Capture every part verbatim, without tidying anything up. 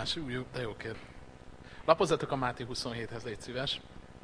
más, jó, de jó kér. Lapozzatok a Máté huszonhéthez, légy szíves.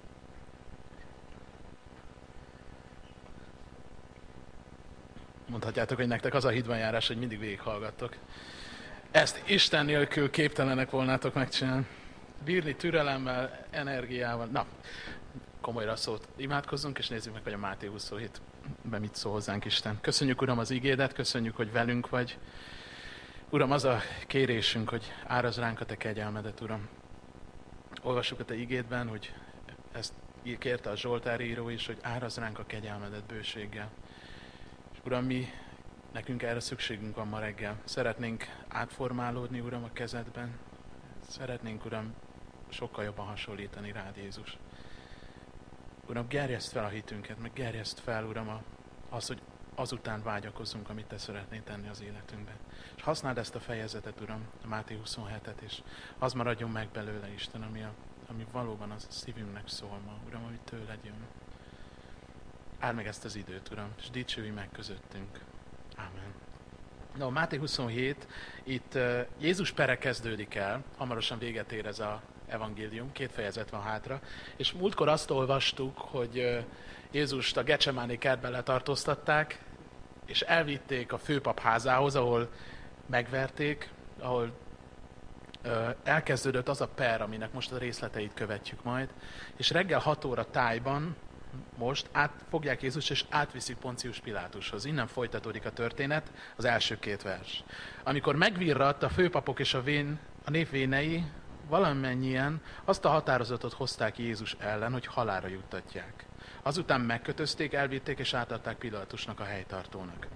Mondhatjátok, hogy nektek az a hídban járás, hogy mindig végighallgattok. Ezt Isten nélkül képtelenek volnátok megcsinálni. Bírni türelemmel, energiával. Na, komolyra a szót. Imádkozzunk, és nézzük meg, hogy a Máté huszonhétben mit szól hozzánk Isten. Köszönjük, Uram, az igédet, köszönjük, hogy velünk vagy. Uram, az a kérésünk, hogy árazd ránk a te kegyelmedet, Uram. Olvassuk a te igédben, hogy ezt kérte a Zsoltár író is, hogy árazd ránk a kegyelmedet bőséggel. És Uram, mi, nekünk erre szükségünk van ma reggel. Szeretnénk átformálódni, Uram, a kezedben. Szeretnénk, Uram, sokkal jobban hasonlítani rád, Jézus. Uram, gerjeszt fel a hitünket, meg gerjeszt fel, Uram, az, hogy azután vágyakozzunk, amit te szeretnél tenni az életünkben. És használd ezt a fejezetet, Uram, a Máté huszonhetet, és az maradjon meg belőle, Isten, ami, a, ami valóban a szívünknek szól ma, Uram, ami tőled jön. Áld meg ezt az időt, Uram, és dicsőj meg közöttünk. Ámen. Na, a Máté huszonhét, itt uh, Jézus pere kezdődik el, hamarosan véget ér ez az evangélium, két fejezet van hátra, és múltkor azt olvastuk, hogy uh, Jézust a Gecsemáné kertben letartóztatták, és elvitték a főpap házához, ahol megverték, ahol uh, elkezdődött az a per, aminek most a részleteit követjük majd, és reggel hat óra tájban most átfogják Jézust, és átviszik Poncius Pilátushoz. Innen folytatódik a történet, az első két vers. Amikor megvirradt a főpapok és a, vén, a nép vénei, valamennyien azt a határozatot hozták Jézus ellen, hogy halálra juttatják. Azután megkötözték, elvitték és átadták Pilátusnak, a helytartónak.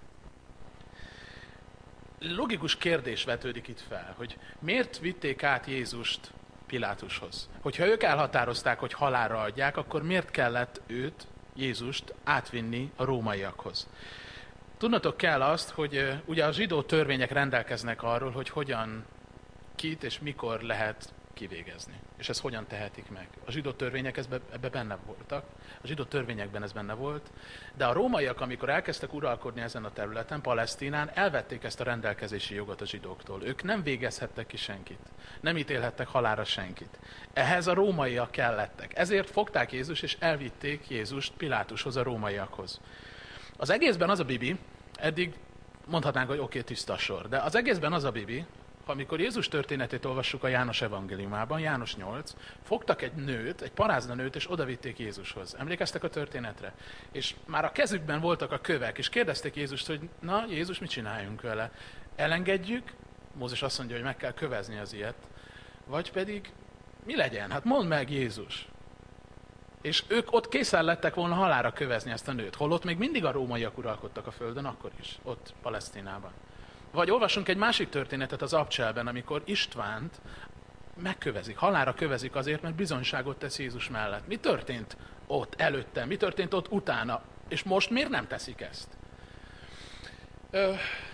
Logikus kérdés vetődik itt fel, hogy miért vitték át Jézust Pilátushoz? Hogyha ők elhatározták, hogy halálra adják, akkor miért kellett őt, Jézust átvinni a rómaiakhoz? Tudnatok kell azt, hogy ugye a zsidó törvények rendelkeznek arról, hogy hogyan, kit és mikor lehet kivégezni. És ezt hogyan tehetik meg. A zsidó törvények ebben benne voltak, a zsidó törvényekben ez benne volt, de a rómaiak, amikor elkezdtek uralkodni ezen a területen, Palesztinán, elvették ezt a rendelkezési jogot a zsidóktól. Ők nem végezhettek ki senkit, nem ítélhettek halálra senkit. Ehhez a rómaiak kellettek. Ezért fogták Jézus és elvitték Jézust Pilátushoz, a rómaiakhoz. Az egészben az a bibi, eddig mondhatnánk, hogy oké, okay, tiszta sor, de az egészben az a bibi, amikor Jézus történetét olvassuk a János evangéliumában, János nyolc, fogtak egy nőt, egy parázna nőt, és odavitték Jézushoz. Emlékeztek a történetre? És már a kezükben voltak a kövek, és kérdezték Jézust, hogy na, Jézus, mit csináljunk vele? Elengedjük? Mózes azt mondja, hogy meg kell kövezni az ilyet. Vagy pedig mi legyen? Hát mondd meg, Jézus. És ők ott készen lettek volna halálra kövezni ezt a nőt, holott még mindig a rómaiak uralkodtak a földön, akkor is, ott Palesztinában. Vagy olvasunk egy másik történetet az Abcselben, amikor Istvánt megkövezik, halálra kövezik azért, mert bizonyságot tesz Jézus mellett. Mi történt ott előtte? Mi történt ott utána? És most miért nem teszik ezt? Ö,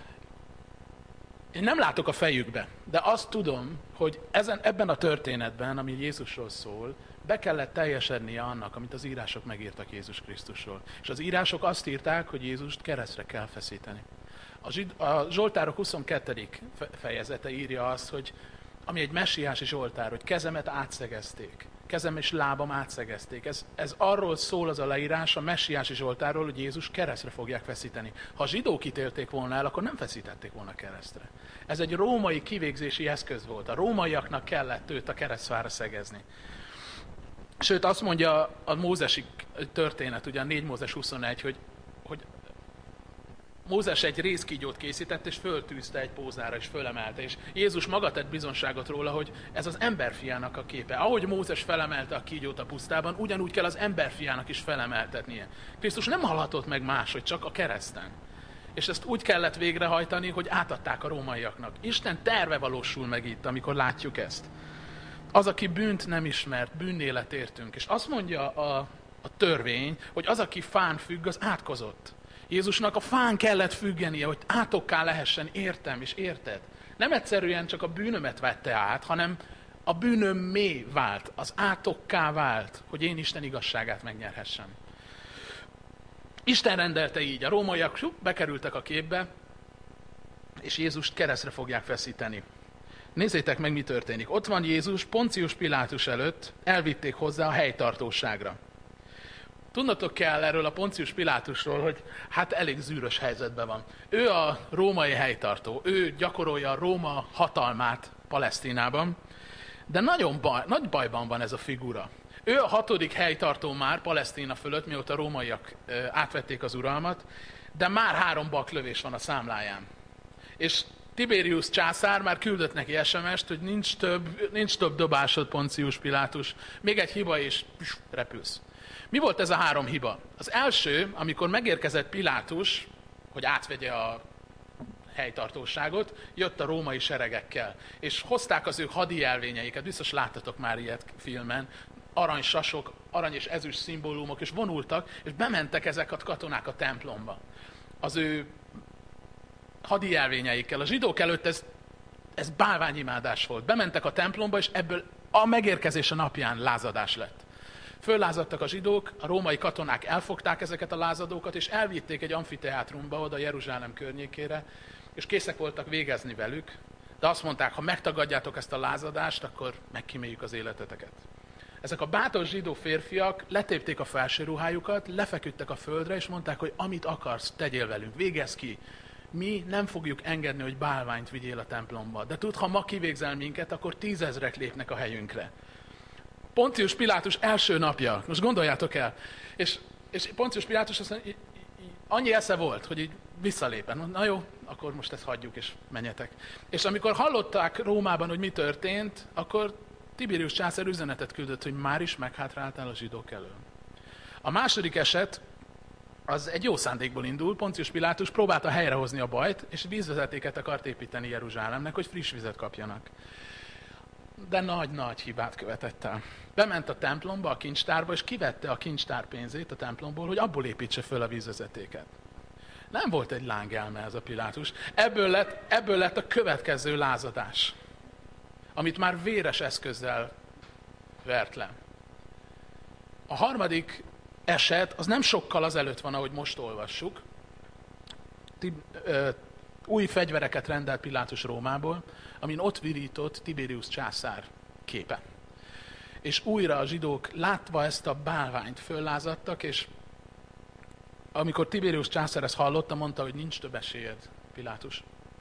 én nem látok a fejükbe, de azt tudom, hogy ezen, ebben a történetben, ami Jézusról szól, be kellett teljesednie annak, amit az írások megírtak Jézus Krisztusról. És az írások azt írták, hogy Jézust keresztre kell feszíteni. A, zsid, a Zsoltárok huszonkettedik fejezete írja azt, hogy ami egy messiási Zsoltár, hogy kezemet átszegezték. Kezem és lábam átszegezték. Ez, ez arról szól az a leírás a messiási Zsoltárról, hogy Jézus keresztre fogják feszíteni. Ha a zsidók ítélték volna el, akkor nem feszítették volna keresztre. Ez egy római kivégzési eszköz volt. A rómaiaknak kellett őt a keresztfára szegezni. Sőt, azt mondja a mózesi történet, ugye a négy Mózes huszonegy, hogy, hogy Mózes egy rézkígyót készített, és föltűzte egy póznára, és fölemelte. És Jézus maga tett bizonságot róla, hogy ez az emberfiának a képe. Ahogy Mózes felemelte a kígyót a pusztában, ugyanúgy kell az emberfiának is felemeltetnie. Krisztus nem halhatott meg máshogy, csak a kereszten. És ezt úgy kellett végrehajtani, hogy átadták a rómaiaknak. Isten terve valósul meg itt, amikor látjuk ezt. Az, aki bűnt nem ismert, bűnnélet értünk. És azt mondja a, a törvény, hogy az, aki fán függ, az átkozott. Jézusnak a fán kellett függenie, hogy átokká lehessen, értem és érted. Nem egyszerűen csak a bűnömet vette át, hanem a bűnömmé vált, az átokká vált, hogy én Isten igazságát megnyerhessem. Isten rendelte így, a rómaiak bekerültek a képbe, és Jézust keresztre fogják feszíteni. Nézzétek meg, mi történik. Ott van Jézus, Poncius Pilátus előtt, elvitték hozzá a helytartóságra. Tudnotok kell erről a Poncius Pilátusról, hogy hát elég zűrös helyzetben van. Ő a római helytartó, ő gyakorolja a Róma hatalmát Palesztinában, de nagyon baj, nagy bajban van ez a figura. Ő a hatodik helytartó már Palesztina fölött, mióta a rómaiak átvették az uralmat, de már három baklövés van a számláján. És Tiberius császár már küldött neki es em est, hogy nincs több, nincs több dobásod, Poncius Pilátus, még egy hiba és püss, repülsz. Mi volt ez a három hiba? Az első, amikor megérkezett Pilátus, hogy átvegye a helytartóságot, jött a római seregekkel, és hozták az ő hadi jelvényeiket, biztos láttatok már ilyet filmen, aranysasok, arany és ezüst szimbólumok, és vonultak, és bementek ezek a katonák a templomba. Az ő hadi jelvényeikkel. A zsidók előtt ez, ez bálványimádás volt. Bementek a templomba, és ebből a megérkezése napján lázadás lett. Föllázadtak a zsidók, a római katonák elfogták ezeket a lázadókat, és elvitték egy amfiteátrumba, oda Jeruzsálem környékére, és készek voltak végezni velük, de azt mondták, ha megtagadjátok ezt a lázadást, akkor megkíméljük az életeteket. Ezek a bátor zsidó férfiak letépték a felső ruhájukat, lefeküdtek a földre, és mondták, hogy amit akarsz, tegyél velünk, végezz ki. Mi nem fogjuk engedni, hogy bálványt vigyél a templomba. De tudd, ha ma kivégzel minket, akkor tízezrek lépnek a helyünkre. Poncius Pilátus első napja, most gondoljátok el, és, és Poncius Pilátus azt mondja, annyi esze volt, hogy így visszalépen. Na jó, akkor most ezt hagyjuk, és menjetek. És amikor hallották Rómában, hogy mi történt, akkor Tiberius császár üzenetet küldött, hogy már is meghátráltál a zsidók elől. A második eset, az egy jó szándékból indul, Poncius Pilátus próbálta helyrehozni a bajt, és vízvezetéket akart építeni Jeruzsálemnek, hogy friss vizet kapjanak. De nagy-nagy hibát követett el. Bement a templomba, a kincstárba, és kivette a kincstár pénzét a templomból, hogy abból építse föl a vízvezetéket. Nem volt egy lángelme ez a Pilátus. Ebből lett, ebből lett a következő lázadás, amit már véres eszközzel vert le. A harmadik eset, az nem sokkal azelőtt van, ahogy most olvassuk. Új fegyvereket rendelt Pilátus Rómából, amin ott virított Tiberius császár képe. És újra a zsidók látva ezt a bálványt föllázadtak, és amikor Tiberius császár ezt hallotta, mondta, hogy nincs több esélyed, Pilátus.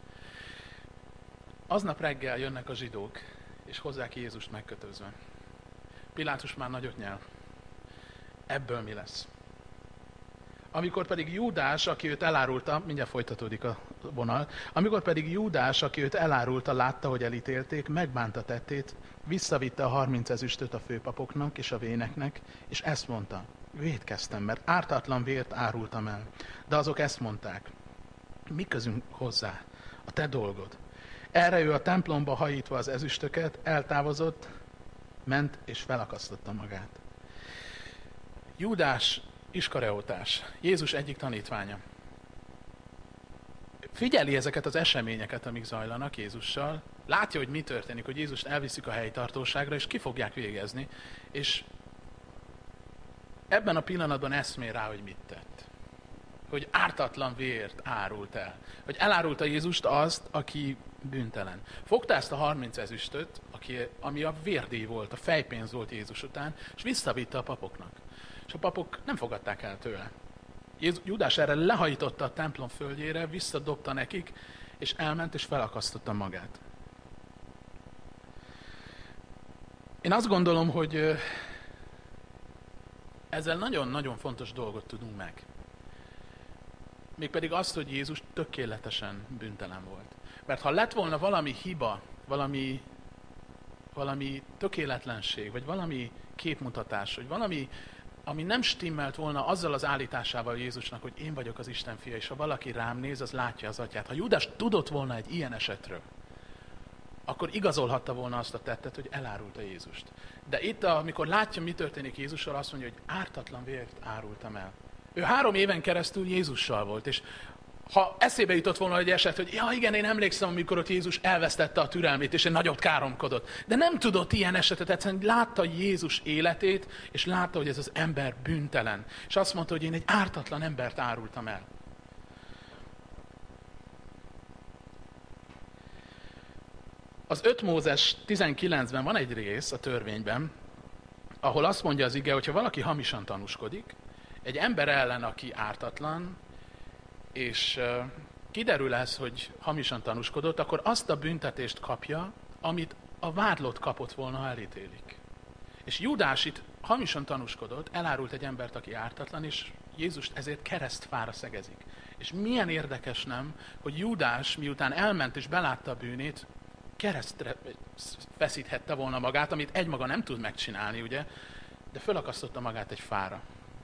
Aznap reggel jönnek a zsidók, és hozzák Jézust megkötözve. Pilátus már nagyot nyel. Ebből mi lesz? Amikor pedig Júdás, aki őt elárulta, mindjárt folytatódik a vonal, amikor pedig Júdás, aki őt elárulta, látta, hogy elítélték, megbánta tettét, visszavitte a harminc ezüstöt a főpapoknak és a véneknek, és ezt mondta, vétkeztem, mert ártatlan vért árultam el. De azok ezt mondták, mi közünk hozzá, a te dolgod. Erre ő a templomba hajítva az ezüstöket, eltávozott, ment és felakasztotta magát. Júdás Iskareótás, Jézus egyik tanítványa. Figyeli ezeket az eseményeket, amik zajlanak Jézussal, látja, hogy mi történik, hogy Jézust elviszik a helytartóságra, és ki fogják végezni, és ebben a pillanatban eszmél rá, hogy mit tett. Hogy ártatlan vért árult el. Hogy elárulta Jézust azt, aki bűntelen. Fogta ezt a harminc ezüstöt, aki, ami a vérdíj volt, a fejpénz volt Jézus után, és visszavitte a papoknak. És a papok nem fogadták el tőle. Júdás erre lehajította a templom földjére, visszadobta nekik, és elment és felakasztotta magát. Én azt gondolom, hogy ezzel nagyon-nagyon fontos dolgot tudunk meg. Mégpedig azt, hogy Jézus tökéletesen bűntelen volt. Mert ha lett volna valami hiba, valami, valami tökéletlenség, vagy valami képmutatás, vagy valami, ami nem stimmelt volna azzal az állításával Jézusnak, hogy én vagyok az Isten fia, és ha valaki rám néz, az látja az atyát. Ha Júdás tudott volna egy ilyen esetről, akkor igazolhatta volna azt a tettet, hogy elárulta Jézust. De itt, amikor látja, mi történik Jézussal, azt mondja, hogy ártatlan vért árultam el. Ő három éven keresztül Jézussal volt, és ha eszébe jutott volna egy eset, hogy ja igen, én emlékszem, amikor ott Jézus elvesztette a türelmét, és egy nagyot káromkodott. De nem tudott ilyen esetet, egyszerűen látta Jézus életét, és látta, hogy ez az ember bűntelen. És azt mondta, hogy én egy ártatlan embert árultam el. Az öt Mózes tizenkilencben van egy rész a törvényben, ahol azt mondja az ige, hogyha valaki hamisan tanúskodik, egy ember ellen, aki ártatlan, és kiderül ez, hogy hamisan tanúskodott, akkor azt a büntetést kapja, amit a vádlott kapott volna, ha elítélik. És Júdás itt hamisan tanúskodott, elárult egy embert, aki ártatlan, és Jézust ezért keresztfára szegezik. És milyen érdekes nem, hogy Júdás, miután elment és belátta a bűnét, keresztre feszíthette volna magát, amit egymaga nem tud megcsinálni, ugye? De fölakasztotta magát egy fára.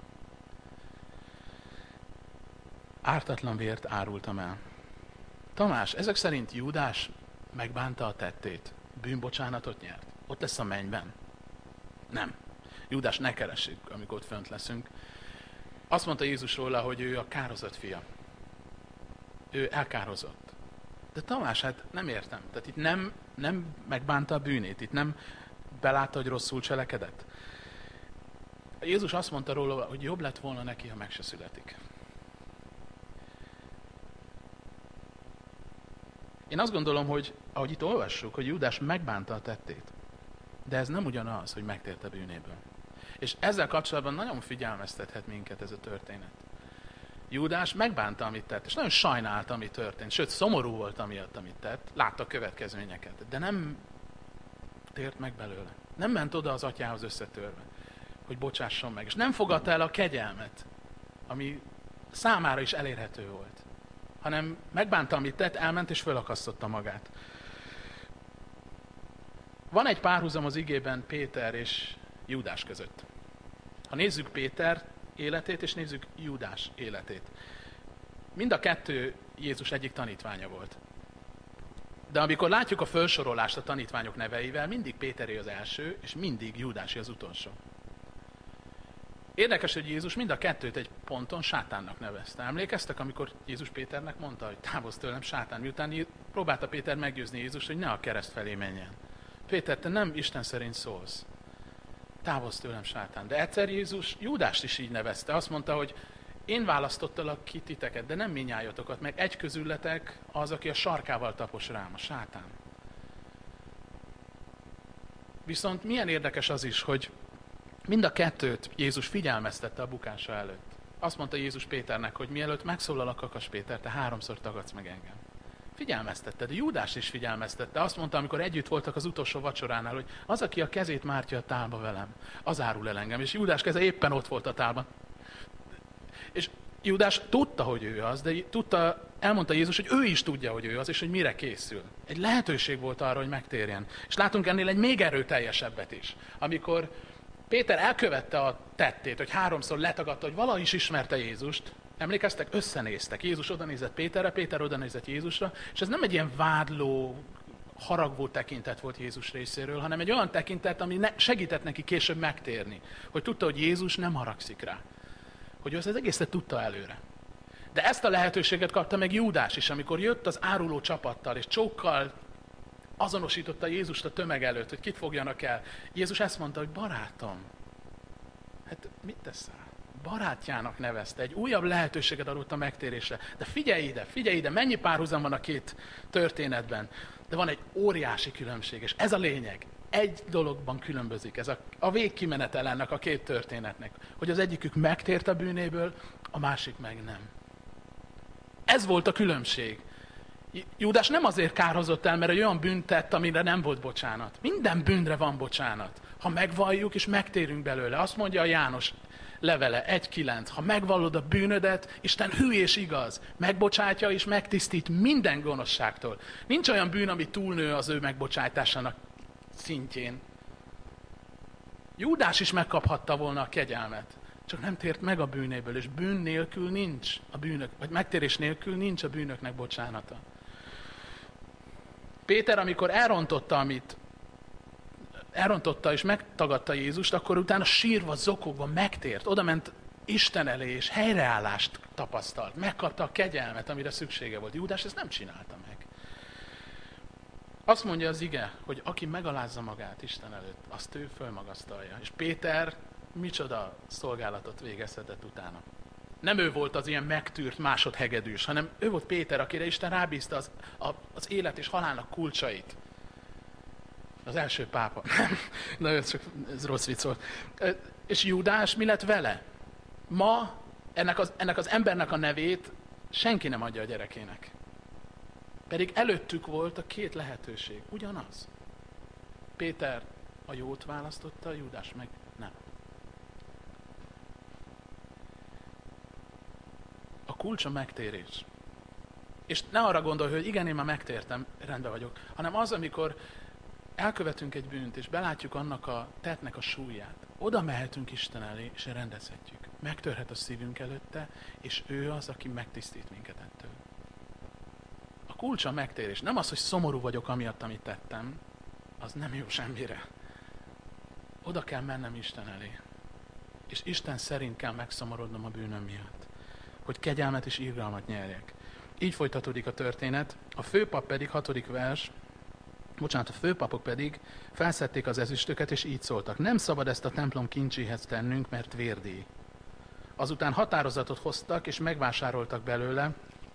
Ártatlan vért árultam el. Tamás, ezek szerint Júdás megbánta a tettét, bűnbocsánatot nyert. Ott lesz a mennyben. Nem. Júdás ne keressük, amikor ott fönt leszünk. Azt mondta Jézus róla, hogy ő a kározott fia. Ő elkározott. De Tamás, hát nem értem. Tehát itt nem, nem megbánta a bűnét, itt nem belátta, hogy rosszul cselekedett. Jézus azt mondta róla, hogy jobb lett volna neki, ha meg se születik. Én azt gondolom, hogy ahogy itt olvassuk, hogy Júdás megbánta a tettét. De ez nem ugyanaz, hogy megtért a bűnéből. És ezzel kapcsolatban nagyon figyelmeztethet minket ez a történet. Júdás megbánta, amit tett, és nagyon sajnálta, ami történt. Sőt, szomorú volt amiatt, amit tett. Látta a következményeket. De nem tért meg belőle. Nem ment oda az atyához összetörve, hogy bocsásson meg. És nem fogadta el a kegyelmet, ami számára is elérhető volt. Hanem megbánta, amit tett, elment és fölakasztotta magát. Van egy párhuzam az igében Péter és Júdás között. Ha nézzük Péter életét, és nézzük Júdás életét. Mind a kettő Jézus egyik tanítványa volt. De amikor látjuk a felsorolást a tanítványok neveivel, mindig Péteré az első, és mindig Júdásé az utolsó. Érdekes, hogy Jézus mind a kettőt egy ponton sátánnak nevezte. Emlékeztek, amikor Jézus Péternek mondta, hogy távozz tőlem, sátán, miután próbálta Péter meggyőzni Jézus, hogy ne a kereszt felé menjen. Péter, te nem Isten szerint szólsz. Távozz tőlem, sátán. De egyszer Jézus Júdást is így nevezte. Azt mondta, hogy én választottalak ki titeket, de nem minnyájatokat, meg egy közületek az, aki a sarkával tapos rám, a sátán. Viszont milyen érdekes az is, hogy mind a kettőt Jézus figyelmeztette a bukása előtt. Azt mondta Jézus Péternek, hogy mielőtt megszólal a kakas Péter, te háromszor tagadsz meg engem. Figyelmeztette, de Júdás is figyelmeztette. Azt mondta, amikor együtt voltak az utolsó vacsoránál, hogy az, aki a kezét mártja a tálba velem, az árul el engem. És Júdás keze éppen ott volt a tálban. És Júdás tudta, hogy ő az, de tudta, elmondta Jézus, hogy ő is tudja, hogy ő az, és hogy mire készül. Egy lehetőség volt arra, hogy megtérjen. És látunk ennél egy még erőteljesebbet is. Amikor Péter elkövette a tettét, hogy háromszor letagadta, hogy valahogy is ismerte Jézust. Emlékeztek? Összenéztek. Jézus odanézett Péterre, Péter odanézett Jézusra, és ez nem egy ilyen vádló, haragvó tekintet volt Jézus részéről, hanem egy olyan tekintet, ami segített neki később megtérni. Hogy tudta, hogy Jézus nem haragszik rá. Hogy ő az egészet tudta előre. De ezt a lehetőséget kapta meg Júdás is, amikor jött az áruló csapattal, és csókkal azonosította Jézust a tömeg előtt, hogy kit fogjanak el. Jézus ezt mondta, hogy barátom, hát mit teszel? Barátjának nevezte, egy újabb lehetőséget adott a megtérésre. De figyelj ide, figyelj ide, mennyi párhuzam van a két történetben. De van egy óriási különbség, és ez a lényeg. Egy dologban különbözik ez a, a végkimenetel ennek a két történetnek, hogy az egyikük megtért a bűnéből, a másik meg nem. Ez volt a különbség. Júdás nem azért kárhozott el, mert egy olyan bűnt tett, amire nem volt bocsánat. Minden bűnre van bocsánat. Ha megvalljuk és megtérünk belőle. Azt mondja a János levele egy kilenc. Ha megvallod a bűnödet, Isten hű és igaz. Megbocsátja és megtisztít minden gonoszságtól. Nincs olyan bűn, ami túlnő az ő megbocsátásának szintjén. Júdás is megkaphatta volna a kegyelmet. Csak nem tért meg a bűnéből, és bűn nélkül nincs a bűnök, vagy megtérés nélkül nincs a bűnöknek bocsánata. Péter, amikor elrontotta, amit elrontotta és megtagadta Jézust, akkor utána sírva, zokogva megtért. Oda ment Isten elé, és helyreállást tapasztalt. Megkapta a kegyelmet, amire szüksége volt. Júdás ezt nem csinálta meg. Azt mondja az ige, hogy aki megalázza magát Isten előtt, azt ő fölmagasztalja. És Péter micsoda szolgálatot végezhetett utána. Nem ő volt az ilyen megtűrt másodhegedűs, hanem ő volt Péter, akire Isten rábízta az, a, az élet és halálnak kulcsait. Az első pápa. Nagyon csak ez rossz vicc volt. És Júdás mi lett vele? Ma ennek az, ennek az embernek a nevét senki nem adja a gyerekének. Pedig előttük volt a két lehetőség. Ugyanaz. Péter a jót választotta, Júdás meg nem. A kulcs a megtérés. És ne arra gondolj, hogy igen, én már megtértem, rendben vagyok, hanem az, amikor elkövetünk egy bűnt, és belátjuk annak a tettnek a súlyát. Oda mehetünk Isten elé, és rendezhetjük. Megtörhet a szívünk előtte, és ő az, aki megtisztít minket ettől. A kulcs a megtérés. Nem az, hogy szomorú vagyok amiatt, amit tettem, az nem jó semmire. Oda kell mennem Isten elé. És Isten szerint kell megszomorodnom a bűnöm miatt. Hogy kegyelmet és irgalmat nyerjek. Így folytatódik a történet. A főpap pedig, hatodik vers, bocsánat, a főpapok pedig felszedték az ezüstöket, és így szóltak. Nem szabad ezt a templom kincséhez tennünk, mert vérdíj. Azután határozatot hoztak, és megvásároltak belőle,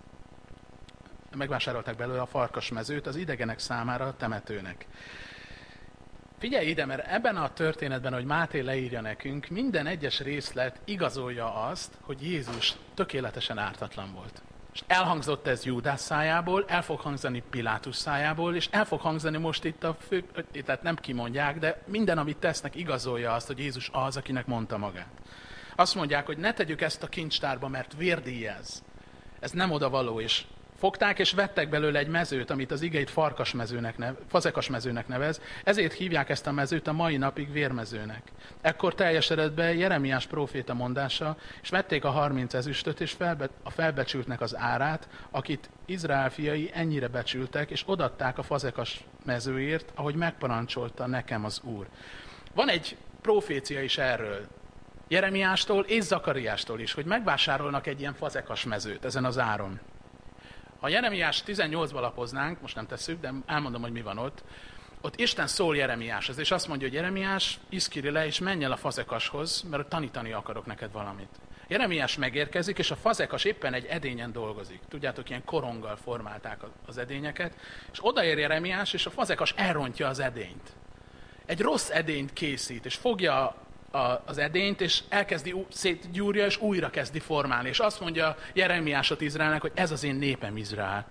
megvásárolták belőle a farkasmezőt az idegenek számára a temetőnek. Figyelj ide, mert ebben a történetben, hogy Máté leírja nekünk, minden egyes részlet igazolja azt, hogy Jézus tökéletesen ártatlan volt. És elhangzott ez Júdás szájából, el fog hangzani Pilátus szájából, és el fog hangzani most itt a fő, tehát nem kimondják, de minden, amit tesznek, igazolja azt, hogy Jézus az, akinek mondta magát. Azt mondják, hogy ne tegyük ezt a kincstárba, mert vérdíjez. Ez nem odavaló, és fogták és vettek belőle egy mezőt, amit az ige itt farkasmezőnek nev, fazekasmezőnek nevez, ezért hívják ezt a mezőt a mai napig vérmezőnek. Ekkor teljesedett be Jeremiás próféta mondása, és vették a harminc ezüstöt, és felbe, a felbecsültnek az árát, akit Izrael fiai ennyire becsültek, és odatták a fazekas mezőért, ahogy megparancsolta nekem az Úr. Van egy prófécia is erről, Jeremiástól és Zakariástól is, hogy megvásárolnak egy ilyen fazekas mezőt ezen az áron. Ha Jeremiás tizennyolcba lapoznánk, most nem tesszük, de elmondom, hogy mi van ott, ott Isten szól Jeremiáshoz, és azt mondja, hogy Jeremiás, iszkiri le, és menj el a fazekashoz, mert tanítani akarok neked valamit. Jeremiás megérkezik, és a fazekas éppen egy edényen dolgozik. Tudjátok, ilyen koronggal formálták az edényeket, és odaér Jeremiás, és a fazekas elrontja az edényt. Egy rossz edényt készít, és fogja az edényt, és elkezdi szétgyúrja, és újra kezdi formálni. És azt mondja Jeremiásot Izraelnek, hogy ez az én népem Izrael.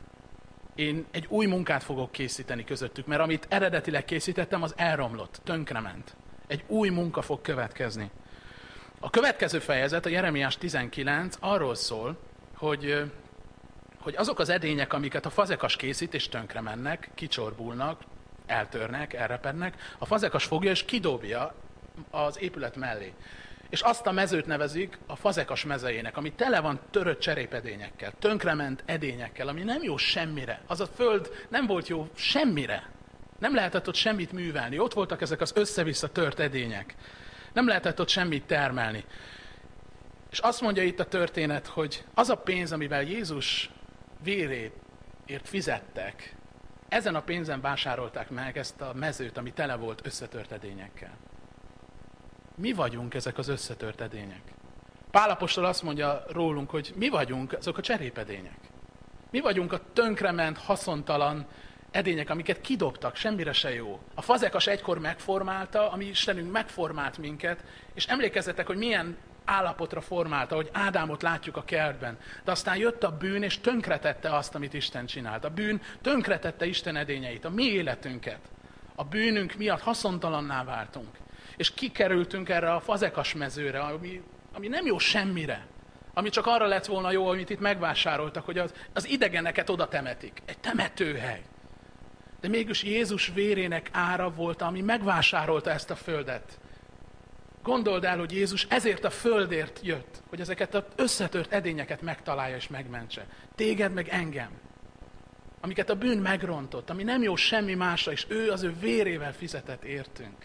Én egy új munkát fogok készíteni közöttük, mert amit eredetileg készítettem, az elromlott, tönkrement. Egy új munka fog következni. A következő fejezet, a Jeremiás tizenkilenc arról szól, hogy, hogy azok az edények, amiket a fazekas készít, és tönkre mennek, kicsorbulnak, eltörnek, elrepednek, a fazekas fogja és kidobja az épület mellé. És azt a mezőt nevezik a fazekas mezejének, ami tele van törött cserépedényekkel, tönkrement edényekkel, ami nem jó semmire. Az a föld nem volt jó semmire. Nem lehetett ott semmit művelni. Ott voltak ezek az össze-vissza tört edények. Nem lehetett ott semmit termelni. És azt mondja itt a történet, hogy az a pénz, amivel Jézus véréért fizettek, ezen a pénzen vásárolták meg ezt a mezőt, ami tele volt összetört edényekkel. Mi vagyunk ezek az összetört edények? Pál apostol azt mondja rólunk, hogy mi vagyunk azok a cserépedények. Mi vagyunk a tönkrement, haszontalan edények, amiket kidobtak, semmire se jó. A fazekas egykor megformálta, ami Istenünk megformált minket, és emlékezzetek, hogy milyen állapotra formálta, hogy Ádámot látjuk a kertben. De aztán jött a bűn, és tönkretette azt, amit Isten csinált. A bűn tönkretette Isten edényeit, a mi életünket. A bűnünk miatt haszontalanná váltunk. És kikerültünk erre a fazekas mezőre, ami, ami nem jó semmire. Ami csak arra lett volna jó, amit itt megvásároltak, hogy az, az idegeneket oda temetik. Egy temetőhely. De mégis Jézus vérének ára volt, ami megvásárolta ezt a földet. Gondold el, hogy Jézus ezért a földért jött, hogy ezeket az összetört edényeket megtalálja és megmentse. Téged meg engem. Amiket a bűn megrontott, ami nem jó semmi másra, és ő az ő vérével fizetett értünk.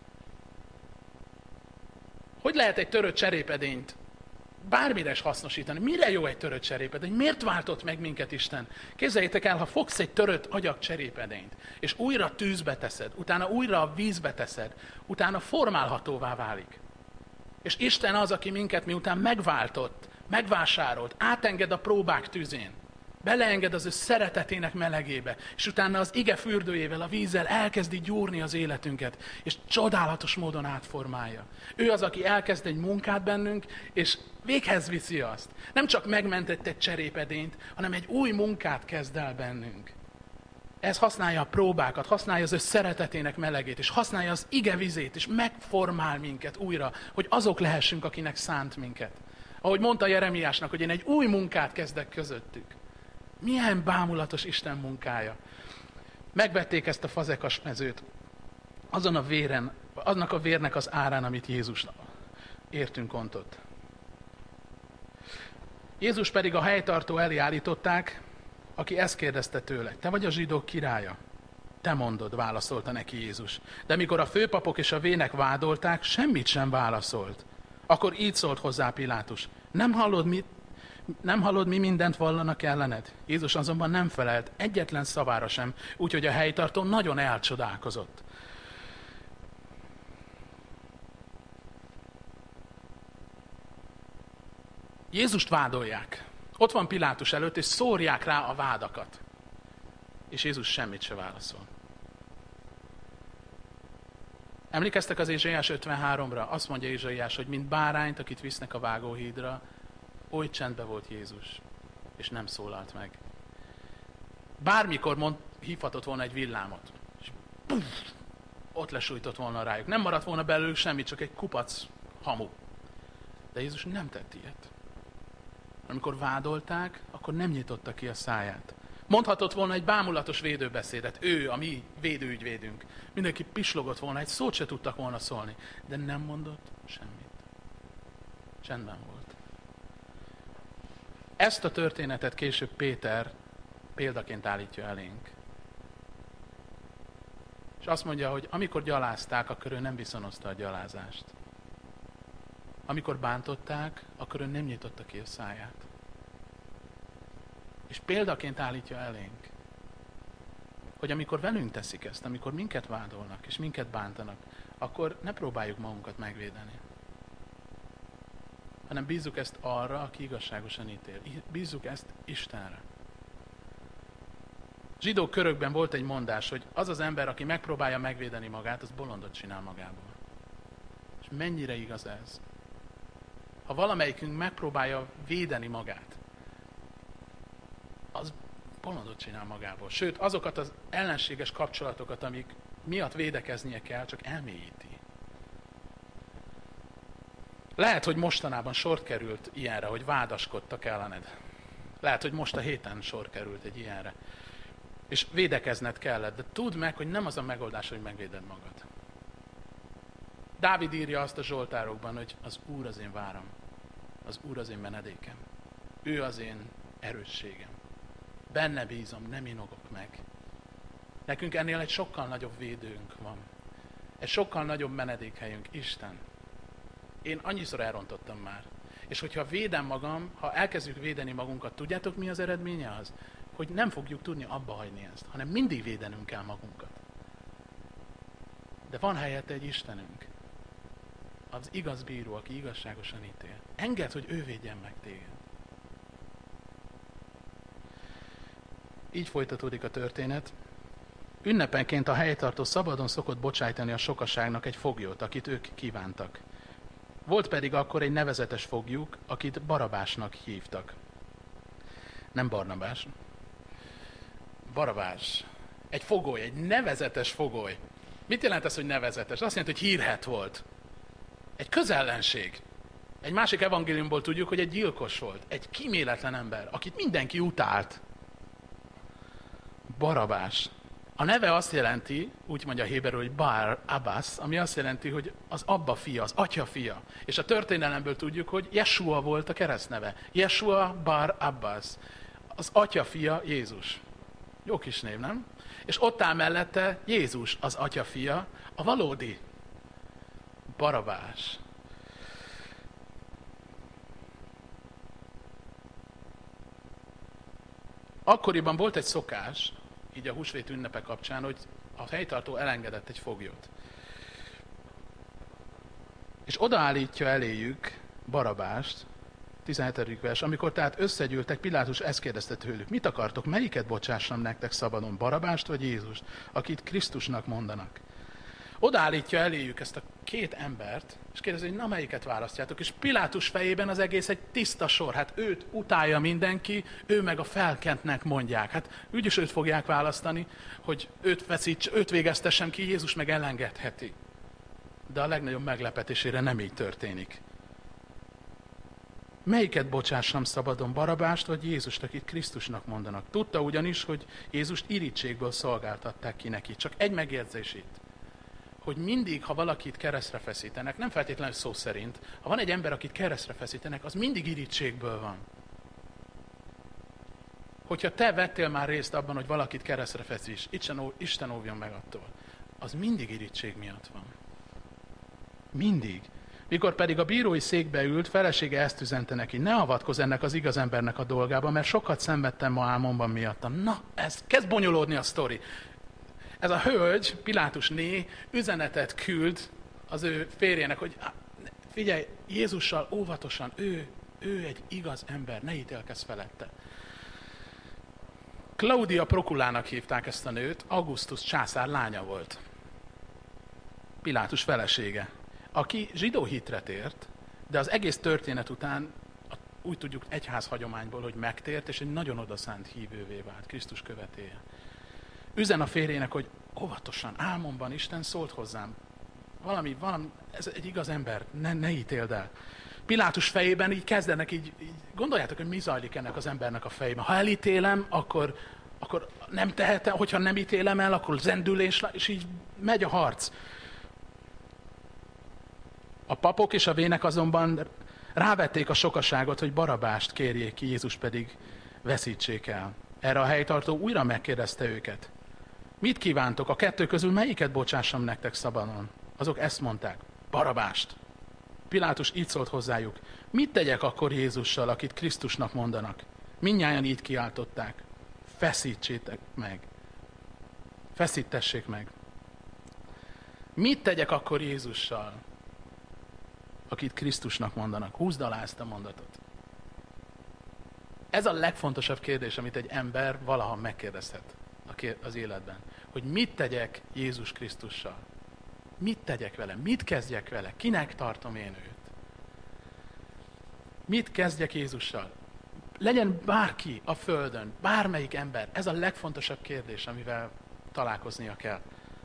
Hogy lehet egy törött cserépedényt bármire is hasznosítani? Mire jó egy törött cserépedény? Miért váltott meg minket Isten? Képzeljétek el, ha fogsz egy törött agyag cserépedényt, és újra tűzbe teszed, utána újra a vízbe teszed, utána formálhatóvá válik. És Isten az, aki minket miután megváltott, megvásárolt, átenged a próbák tűzén. Beleenged az ő szeretetének melegébe, és utána az ige fürdőjével, a vízzel elkezdi gyúrni az életünket, és csodálatos módon átformálja. Ő az, aki elkezd egy munkát bennünk, és véghez viszi azt. Nem csak megmentett egy cserépedényt, hanem egy új munkát kezd el bennünk. Ez használja a próbákat, használja az ő szeretetének melegét, és használja az ige vizét, és megformál minket újra, hogy azok lehessünk, akinek szánt minket. Ahogy mondta Jeremiásnak, hogy én egy új munkát kezdek közöttük. Milyen bámulatos Isten munkája. Megvették ezt a fazekas mezőt azon a véren, annak a vérnek az árán, amit Jézus értünk ontott. Jézus pedig a helytartó elé állították, aki ezt kérdezte tőle: te vagy a zsidók királya? Te mondod, válaszolta neki Jézus. De mikor a főpapok és a vének vádolták, semmit sem válaszolt. Akkor így szólt hozzá Pilátus: nem hallod, mit, nem hallod, mi mindent vallanak ellened? Jézus azonban nem felelt egyetlen szavára sem, úgyhogy a helytartó nagyon elcsodálkozott. Jézust vádolják. Ott van Pilátus előtt, és szórják rá a vádakat. És Jézus semmit se válaszol. Emlékeztek az Ézsaiás ötvenháromra? Azt mondja Ézsaiás, hogy mint bárányt, akit visznek a vágóhídra, oly csendbe volt Jézus, és nem szólalt meg. Bármikor mond, hívhatott volna egy villámot, és puff, ott lesújtott volna rájuk. Nem maradt volna belőlük semmi, csak egy kupac hamu. De Jézus nem tett ilyet. Amikor vádolták, akkor nem nyitotta ki a száját. Mondhatott volna egy bámulatos védőbeszédet, ő, a mi védőügyvédünk. Mindenki pislogott volna, egy szót se tudtak volna szólni, de nem mondott semmit. Csendben volt. Ezt a történetet később Péter példaként állítja elénk. És azt mondja, hogy amikor gyalázták, akkor ő nem viszonozta a gyalázást. Amikor bántották, akkor ő nem nyitotta ki a száját. És példaként állítja elénk, hogy amikor velünk teszik ezt, amikor minket vádolnak és minket bántanak, akkor ne próbáljuk magunkat megvédeni. Hanem bízzuk ezt arra, aki igazságosan ítél. Bízzuk ezt Istenre. Zsidó körökben volt egy mondás, hogy az az ember, aki megpróbálja megvédeni magát, az bolondot csinál magából. És mennyire igaz ez? Ha valamelyikünk megpróbálja védeni magát, az bolondot csinál magából. Sőt, azokat az ellenséges kapcsolatokat, amik miatt védekeznie kell, csak elmélyíti. Lehet, hogy mostanában sor került ilyenre, hogy vádaskodtak ellened. Lehet, hogy most a héten sor került egy ilyenre. És védekezned kellett, de tudd meg, hogy nem az a megoldás, hogy megvéded magad. Dávid írja azt a zsoltárokban, hogy az Úr az én váram, az Úr az én menedékem, ő az én erősségem. Benne bízom, nem inogok meg. Nekünk ennél egy sokkal nagyobb védőnk van. Egy sokkal nagyobb menedékhelyünk, Isten. Én annyiszor elrontottam már. És hogyha védem magam, ha elkezdjük védeni magunkat, tudjátok mi az eredménye az? Hogy nem fogjuk tudni abba hagyni ezt, hanem mindig védenünk kell magunkat. De van helyette egy Istenünk. Az igaz bíró, aki igazságosan ítél. Engedd, hogy ő védjen meg téged. Így folytatódik a történet. Ünnepenként a helytartó szabadon szokott bocsájtani a sokaságnak egy foglyot, akit ők kívántak. Volt pedig akkor egy nevezetes foglyuk, akit Barabásnak hívtak. Nem Barnabás. Barabás. Egy fogoly, egy nevezetes fogoly. Mit jelent ez, hogy nevezetes? Azt jelenti, hogy hírhedt volt. Egy közellenség. Egy másik evangéliumból tudjuk, hogy egy gyilkos volt. Egy kíméletlen ember, akit mindenki utált. Barabás. A neve azt jelenti, úgy mondja a héberül, hogy Bar Abbas, ami azt jelenti, hogy az Abba fia, az atya fia. És a történelemből tudjuk, hogy Jesua volt a keresztneve. Jesua Bar Abbas. Az atya fia Jézus. Jó kis név, nem? És ott áll mellette Jézus, az atya fia, a valódi Barabás. Akkoriban volt egy szokás, így a húsvét ünnepe kapcsán, hogy a helytartó elengedett egy foglyot. És odaállítja eléjük Barabást, tizenhetedik vers. Amikor tehát összegyűltek, Pilátus ezt kérdezte tőlük: mit akartok, melyiket bocsássam nektek szabadon, Barabást vagy Jézust, akit Krisztusnak mondanak? Odaállítja eléjük ezt a két embert, és kérdezi, hogy na melyiket választjátok. És Pilátus fejében az egész egy tiszta sor. Hát őt utálja mindenki, ő meg a felkentnek mondják. Hát úgyis őt fogják választani, hogy őt feszíts, őt végeztessem ki, Jézus meg elengedheti. De a legnagyobb meglepetésére nem így történik. Melyiket bocsássam szabadon, Barabást vagy Jézust, akit Krisztusnak mondanak? Tudta ugyanis, hogy Jézust irítségből szolgáltatták ki neki. Csak egy megjegyzés itt, hogy mindig, ha valakit keresztre feszítenek, nem feltétlenül szó szerint, ha van egy ember, akit keresztre feszítenek, az mindig irítségből van. Hogyha te vettél már részt abban, hogy valakit keresztre feszíts, Isten óvjon meg attól, az mindig irítség miatt van. Mindig. Mikor pedig a bírói székbe ült, felesége ezt üzente neki: ne avatkozz ennek az igaz embernek a dolgába, mert sokat szenvedtem ma álmomban miattam. Na, ez kezd bonyolódni a sztori. Ez a hölgy, Pilátusné üzenetet küld az ő férjének, hogy figyelj, Jézussal óvatosan, ő, ő egy igaz ember, ne ítélkezz felette. Claudia Proculának hívták ezt a nőt, Augustus császár lánya volt. Pilátus felesége, aki zsidó hitre tért, de az egész történet után úgy tudjuk egyház hagyományból, hogy megtért, és egy nagyon odaszánt hívővé vált, Krisztus követője. Üzen a férjének, hogy óvatosan, álmomban Isten szólt hozzám. Valami, valami, ez egy igaz ember, ne, ne ítéld el. Pilátus fejében így kezdenek, így, így gondoljátok, hogy mi zajlik ennek az embernek a fejében. Ha elítélem, akkor, akkor nem tehetem, hogyha nem ítélem el, akkor zendülés, és így megy a harc. A papok és a vének azonban rávették a sokaságot, hogy Barabást kérjék ki, Jézus pedig veszítsék el. Erre a helytartó újra megkérdezte őket: mit kívántok, a kettő közül melyiket bocsássam nektek szabadon? Azok ezt mondták: Barabást. Pilátus így szólt hozzájuk: mit tegyek akkor Jézussal, akit Krisztusnak mondanak? Mindnyájan így kiáltották: feszítsétek meg. Feszítessék meg. Mit tegyek akkor Jézussal, akit Krisztusnak mondanak? Húzd alá ezt a mondatot. Ez a legfontosabb kérdés, amit egy ember valaha megkérdezhet az életben. Hogy mit tegyek Jézus Krisztussal? Mit tegyek vele? Mit kezdjek vele? Kinek tartom én őt? Mit kezdjek Jézussal? Legyen bárki a földön, bármelyik ember. Ez a legfontosabb kérdés, amivel találkoznia kell.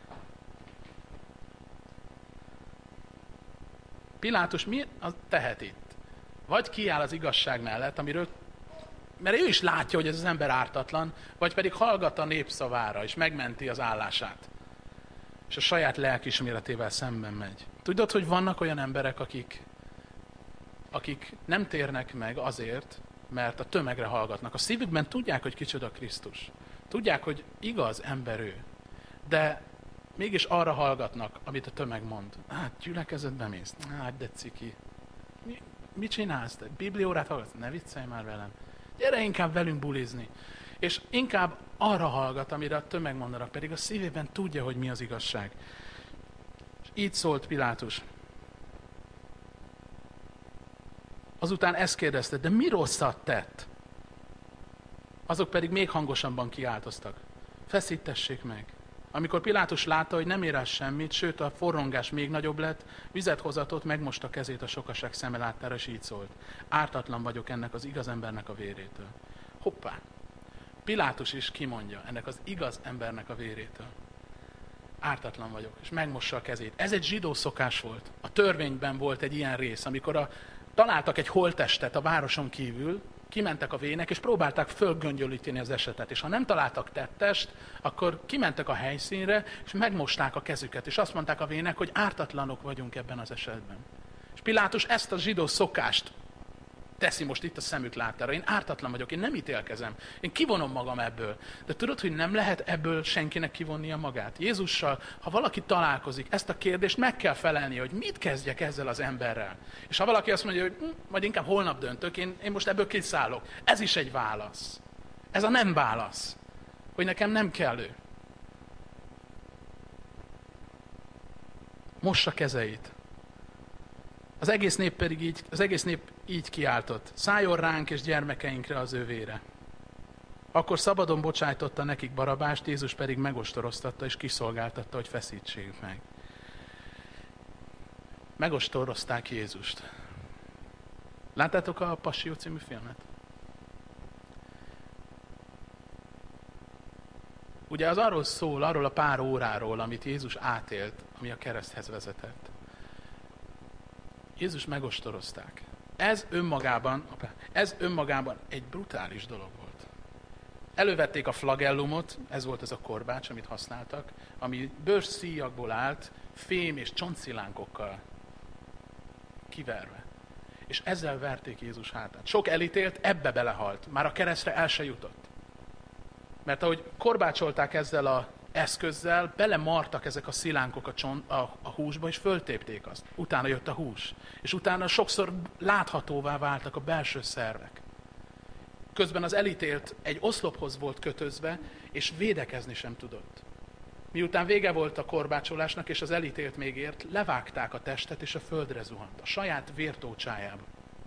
Pilátus mi tehet itt? Vagy kiáll az igazság mellett, amiről, mert ő is látja, hogy ez az ember ártatlan, vagy pedig hallgat a népszavára, és megmenti az állását. És a saját lelkiismeretével szemben megy. Tudod, hogy vannak olyan emberek, akik, akik nem térnek meg azért, mert a tömegre hallgatnak. A szívükben tudják, hogy kicsoda Krisztus. Tudják, hogy igaz ember ő. De mégis arra hallgatnak, amit a tömeg mond. Hát, gyülekezetbe mész? Hát, de ciki. Mi, mit csinálsz? Te bibliórát hallgatsz? Ne viccelj már velem. Gyere inkább velünk bulizni. És inkább arra hallgat, amire a tömeg mondanak, pedig a szívében tudja, hogy mi az igazság. És így szólt Pilátus. Azután ezt kérdezte: de mi rosszat tett? Azok pedig még hangosabban kiáltoztak: feszítessék meg. Amikor Pilátus látta, hogy nem ér el semmit, sőt a forrongás még nagyobb lett, vizet hozatott, megmosta kezét a sokaság szeme láttára, és így szólt: ártatlan vagyok ennek az igaz embernek a vérétől. Hoppá! Pilátus is kimondja ennek az igaz embernek a vérétől. Ártatlan vagyok, és megmossa a kezét. Ez egy zsidó szokás volt. A törvényben volt egy ilyen rész, amikor a, találtak egy holttestet a városon kívül, kimentek a vének, és próbálták fölgöngyölíteni az esetet. És ha nem találtak tettest, akkor kimentek a helyszínre, és megmosták a kezüket. És azt mondták a vének, hogy ártatlanok vagyunk ebben az esetben. És Pilátus ezt a zsidó szokást teszi most itt a szemük láttára. Én ártatlan vagyok, én nem ítélkezem. Én kivonom magam ebből. De tudod, hogy nem lehet ebből senkinek kivonnia magát? Jézussal, ha valaki találkozik, ezt a kérdést meg kell felelni, hogy mit kezdjek ezzel az emberrel. És ha valaki azt mondja, hogy hm, majd inkább holnap döntök, én, én most ebből kiszállok. Ez is egy válasz. Ez a nem válasz. Hogy nekem nem kell ő. Mossa kezeit. Az egész nép pedig így, az egész nép így kiáltott: szálljon ránk és gyermekeinkre az ő vére. Akkor szabadon bocsájtotta nekik Barabást, Jézus pedig megostoroztatta és kiszolgáltatta, hogy feszítsék meg. Megostorozták Jézust. Láttátok a Passió című filmet? Ugye az arról szól, arról a pár óráról, amit Jézus átélt, ami a kereszthez vezetett. Jézus megostorozták. Ez önmagában, ez önmagában egy brutális dolog volt. Elővették a flagellumot, ez volt az a korbács, amit használtak, ami bőrs szíjakból állt, fém és csontszilánkkokkal kiverve. És ezzel verték Jézus hátát. Sok elítélt ebbe belehalt, már a keresztre el se jutott. Mert ahogy korbácsolták ezzel az eszközzel, belemartak ezek a szilánkok a, csont, a, a húsba, és föltépték azt. Utána jött a hús. És utána sokszor láthatóvá váltak a belső szervek. Közben az elítélt egy oszlophoz volt kötözve, és védekezni sem tudott. Miután vége volt a korbácsolásnak, és az elítélt még ért, levágták a testet, és a földre zuhant, a saját vértócsájába.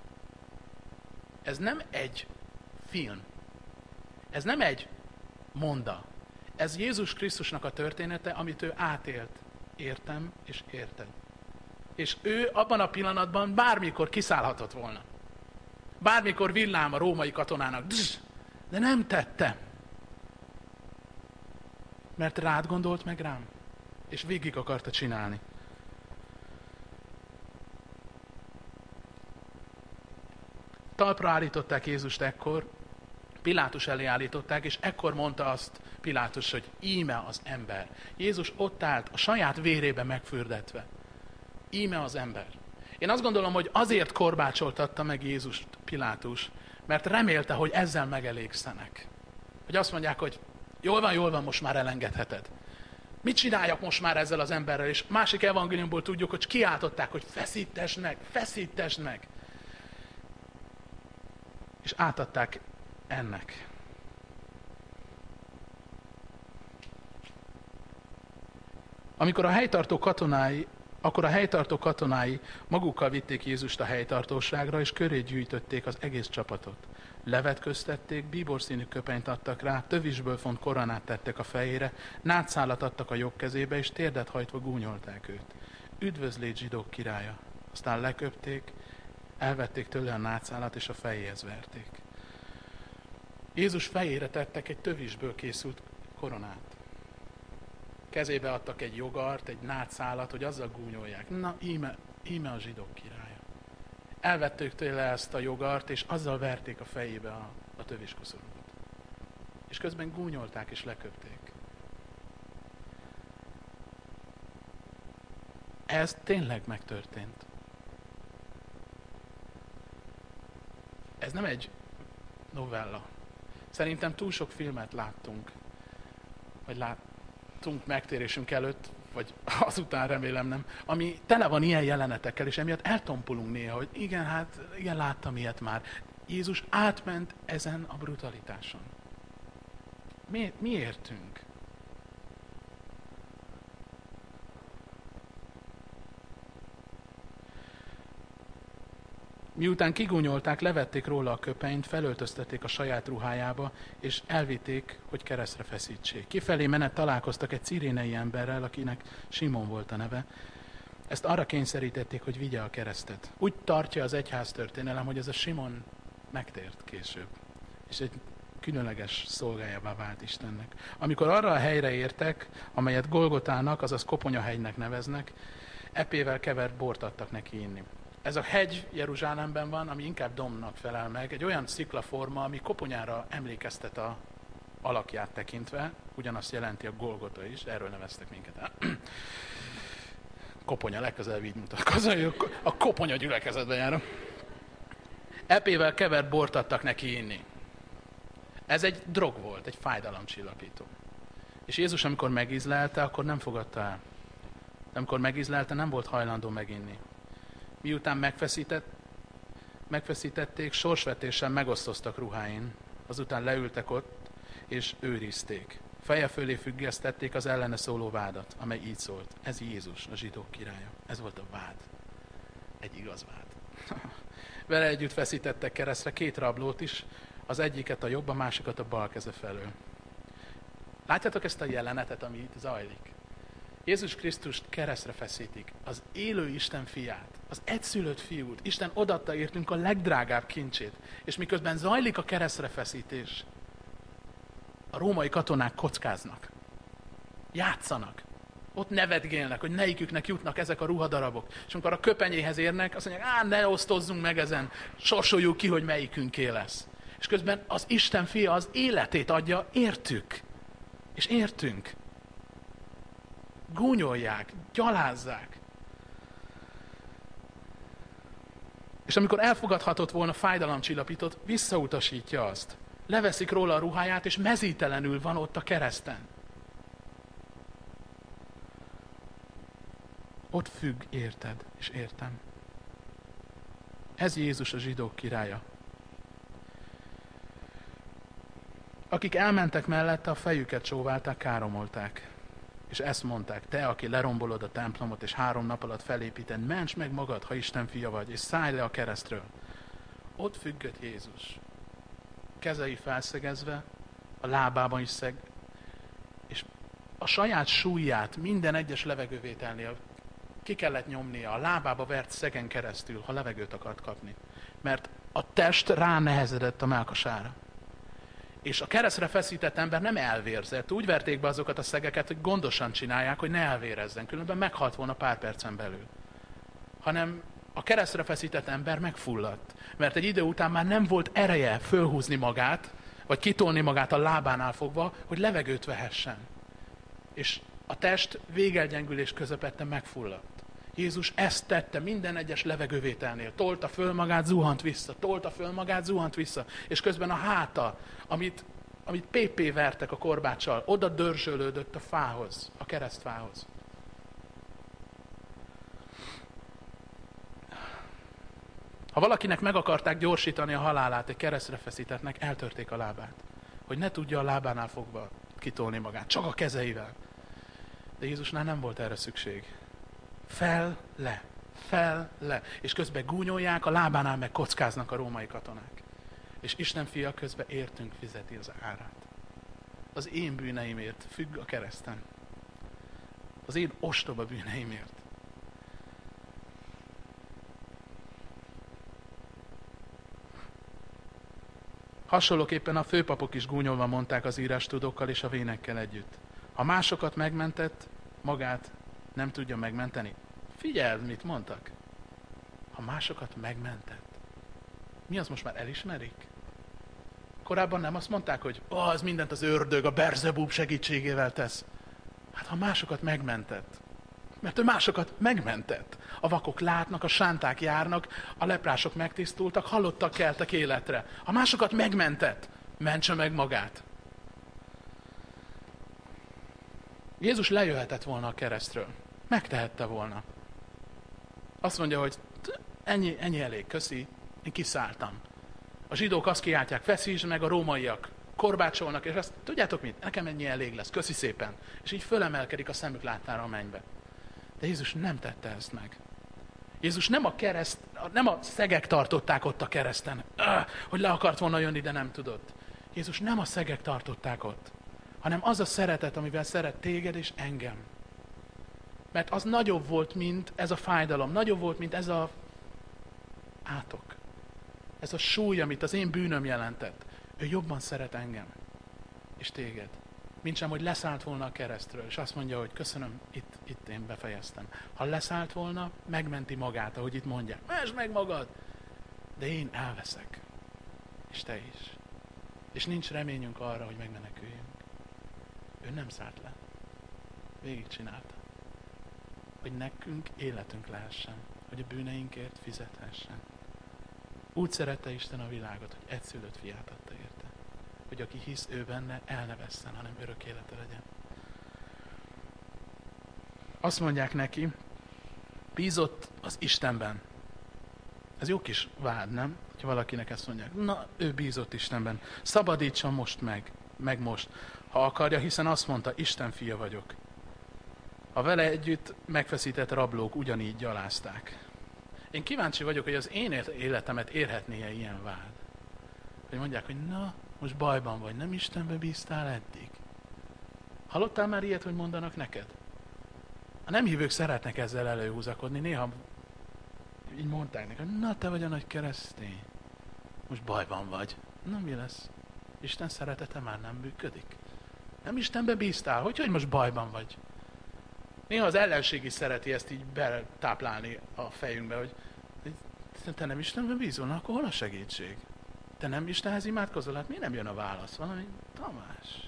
Ez nem egy film. Ez nem egy monda. Ez Jézus Krisztusnak a története, amit ő átélt. Értem és érted. És ő abban a pillanatban bármikor kiszállhatott volna. Bármikor villám a római katonának, de nem tette. Mert rád gondolt meg rám. És végig akarta csinálni. Talpra állították Jézust ekkor, Pilátus elé állították, és ekkor mondta azt Pilátus, hogy íme az ember. Jézus ott állt, a saját vérébe megfürdetve. Íme az ember. Én azt gondolom, hogy azért korbácsoltatta meg Jézust Pilátus, mert remélte, hogy ezzel megelégszenek. Hogy azt mondják, hogy jól van, jól van, most már elengedheted. Mit csináljak most már ezzel az emberrel? És másik evangéliumból tudjuk, hogy kiáltották, hogy feszítesd meg, feszítesd meg. És átadták ennek. Amikor a helytartó katonái, akkor a helytartó katonái magukkal vitték Jézust a helytartóságra, és köré gyűjtötték az egész csapatot. Levetköztették, bíborszínű köpenyt adtak rá, tövisből font koronát tettek a fejére, nátszálat adtak a jobb kezébe, és térdet hajtva gúnyolták őt. Üdvözlégy, zsidók királya! Aztán leköpték, elvették tőle a nátszálat, és a fejéhez verték. Jézus fejére tettek egy tövisből készült koronát. Kezébe adtak egy jogart, egy nátszálat, hogy azzal gúnyolják. Na, íme, íme a zsidók királya. Elvették tőle ezt a jogart, és azzal verték a fejébe a, a töviskoszorút. És közben gúnyolták és leköpték. Ez tényleg megtörtént. Ez nem egy novella. Szerintem túl sok filmet láttunk, vagy láttunk megtérésünk előtt, vagy azután remélem nem, ami tele van ilyen jelenetekkel, és emiatt eltompulunk néha, hogy igen, hát igen, láttam ilyet már. Jézus átment ezen a brutalitáson. Mi, mi értünk? Miután kigúnyolták, levették róla a köpenyt, felöltöztették a saját ruhájába, és elvitték, hogy keresztre feszítsék. Kifelé menet találkoztak egy cirénei emberrel, akinek Simon volt a neve. Ezt arra kényszerítették, hogy vigye a keresztet. Úgy tartja az egyház történelem, hogy ez a Simon megtért később. És egy különleges szolgájává vált Istennek. Amikor arra a helyre értek, amelyet Golgotának, azaz Koponyahegynek neveznek, epével kevert bort adtak neki inni. Ez a hegy Jeruzsálemben van, ami inkább dombnak felel meg, egy olyan sziklaforma, ami koponyára emlékeztet a alakját tekintve, ugyanazt jelenti a Golgota is, erről neveztek minket. Koponya, legközelebb így mutatkozom, a koponya gyülekezetben járok. Epével kevert bort adtak neki inni. Ez egy drog volt, egy fájdalomcsillapító. És Jézus, amikor megízlelte, akkor nem fogadta el. De amikor megízlelte, nem volt hajlandó meginni. Miután megfeszített, megfeszítették, sorsvetésen megosztoztak ruháin. Azután leültek ott, és őrizték. Feje fölé függesztették az ellene szóló vádat, amely így szólt. Ez Jézus, a zsidók királya. Ez volt a vád. Egy igaz vád. Vele együtt feszítettek keresztre két rablót is, az egyiket a jobb, a másikat a bal keze felől. Látjátok ezt a jelenetet, ami itt zajlik? Jézus Krisztust keresztre feszítik, az élő Isten fiát, az egyszülött fiút. Isten odatta értünk a legdrágább kincsét. És miközben zajlik a keresztre feszítés, a római katonák kockáznak, játszanak, ott nevetgélnek, hogy melyiküknek jutnak ezek a ruhadarabok. És amikor a köpenyéhez érnek, azt mondják, á, ne osztozzunk meg ezen, sorsoljuk ki, hogy melyikünké lesz. És közben az Isten fia az életét adja, értük. És értünk. Gúnyolják, gyalázzák. És amikor elfogadhatott volna fájdalomcsillapítót, visszautasítja azt. Leveszik róla a ruháját, és mezítelenül van ott a kereszten. Ott függ, érted, és értem. Ez Jézus a zsidók királya. Akik elmentek mellette, a fejüket csóválták, káromolták. És ezt mondták, te, aki lerombolod a templomot, és három nap alatt felépíted, ments meg magad, ha Isten fia vagy, és szállj le a keresztről. Ott függött Jézus. Kezei felszegezve, a lábában is szeg, és a saját súlyát minden egyes levegővételnél ki kellett nyomnia a lábába vert szegen keresztül, ha levegőt akart kapni. Mert a test ránehezedett a mellkasára. És a keresztre feszített ember nem elvérzett. Úgy verték be azokat a szegeket, hogy gondosan csinálják, hogy ne elvérezzen. Különben meghalt volna pár percen belül. Hanem a keresztre feszített ember megfulladt. Mert egy idő után már nem volt ereje fölhúzni magát, vagy kitolni magát a lábánál fogva, hogy levegőt vehessen. És a test végelgyengülés közepette megfulladt. Jézus ezt tette minden egyes levegővételnél. Tolta föl magát, zuhant vissza. Tolta föl magát, zuhant vissza. És közben a háta, amit, amit pépé vertek a korbáccsal, oda dörzsölődött a fához, a keresztfához. Ha valakinek meg akarták gyorsítani a halálát egy keresztre feszítettnek, eltörték a lábát. Hogy ne tudja a lábánál fogva kitolni magát, csak a kezeivel. De Jézusnál nem volt erre szükség. Fel, le, fel, le. És közben gúnyolják, a lábánál meg kockáznak a római katonák. És Isten fia közben értünk fizeti az árát. Az én bűneimért függ a kereszten. Az én ostoba bűneimért. Hasonlóképpen a főpapok is gúnyolva mondták az írástudókkal és a vénekkel együtt. Ha másokat megmentett, magát nem tudja megmenteni. Figyeld, mit mondtak. Ha másokat megmentett. Mi az, most már elismerik? Korábban nem azt mondták, hogy oh, az mindent az ördög, a Berzebub segítségével tesz. Hát ha másokat megmentett. Mert ő másokat megmentett. A vakok látnak, a sánták járnak, a leprások megtisztultak, halottak keltek életre. Ha másokat megmentett, mentse meg magát. Jézus lejöhetett volna a keresztről. Megtehette volna. Azt mondja, hogy ennyi, ennyi elég, köszi, én kiszálltam. A zsidók azt kiáltják, feszítsd meg, a rómaiak korbácsolnak, és azt, tudjátok mit, nekem ennyi elég lesz, köszi szépen. És így fölemelkedik a szemük láttára a mennybe. De Jézus nem tette ezt meg. Jézus nem a kereszt, nem a szegek tartották ott a kereszten, öh, hogy le akart volna jönni, de nem tudott. Jézus nem a szegek tartották ott, hanem az a szeretet, amivel szeret téged és engem. Mert az nagyobb volt, mint ez a fájdalom, nagyobb volt, mint ez a átok. Ez a súly, amit az én bűnöm jelentett. Ő jobban szeret engem és téged. Mintsem, hogy leszállt volna a keresztről, és azt mondja, hogy köszönöm, itt, itt én befejeztem. Ha leszállt volna, megmenti magát, ahogy itt mondják. Mentsd meg magad! De én elveszek. És te is. És nincs reményünk arra, hogy megmeneküljünk. Ő nem szállt le. Végig csinálta. Hogy nekünk életünk lehessen. Hogy a bűneinkért fizethessen. Úgy szerette Isten a világot, hogy egyszülött fiát adta érte. Hogy aki hisz ő benne, el ne vesszen, hanem örök élete legyen. Azt mondják neki, bízott az Istenben. Ez jó kis vád, nem? Ha valakinek ezt mondják. Na, ő bízott Istenben. Szabadítsa most meg, meg most, ha akarja, hiszen azt mondta, Isten fia vagyok. A vele együtt megfeszített rablók ugyanígy gyalázták. Én kíváncsi vagyok, hogy az én életemet érhetné-e ilyen vád. Hogy mondják, hogy na, most bajban vagy, nem Istenbe bíztál eddig. Hallottál már ilyet, hogy mondanak neked? A nem hívők szeretnek ezzel előhúzakodni, néha így mondták neked, na te vagy a nagy keresztény, most bajban vagy. Na mi lesz? Isten szeretete már nem működik. Nem Istenbe bíztál, hogy, hogy most bajban vagy? Néha az ellenség is szereti ezt így betáplálni a fejünkbe, hogy te nem Istenbe bízol, na akkor hol a segítség? Te nem Istenhez imádkozol? Hát miért nem jön a válasz? Valami Tamás.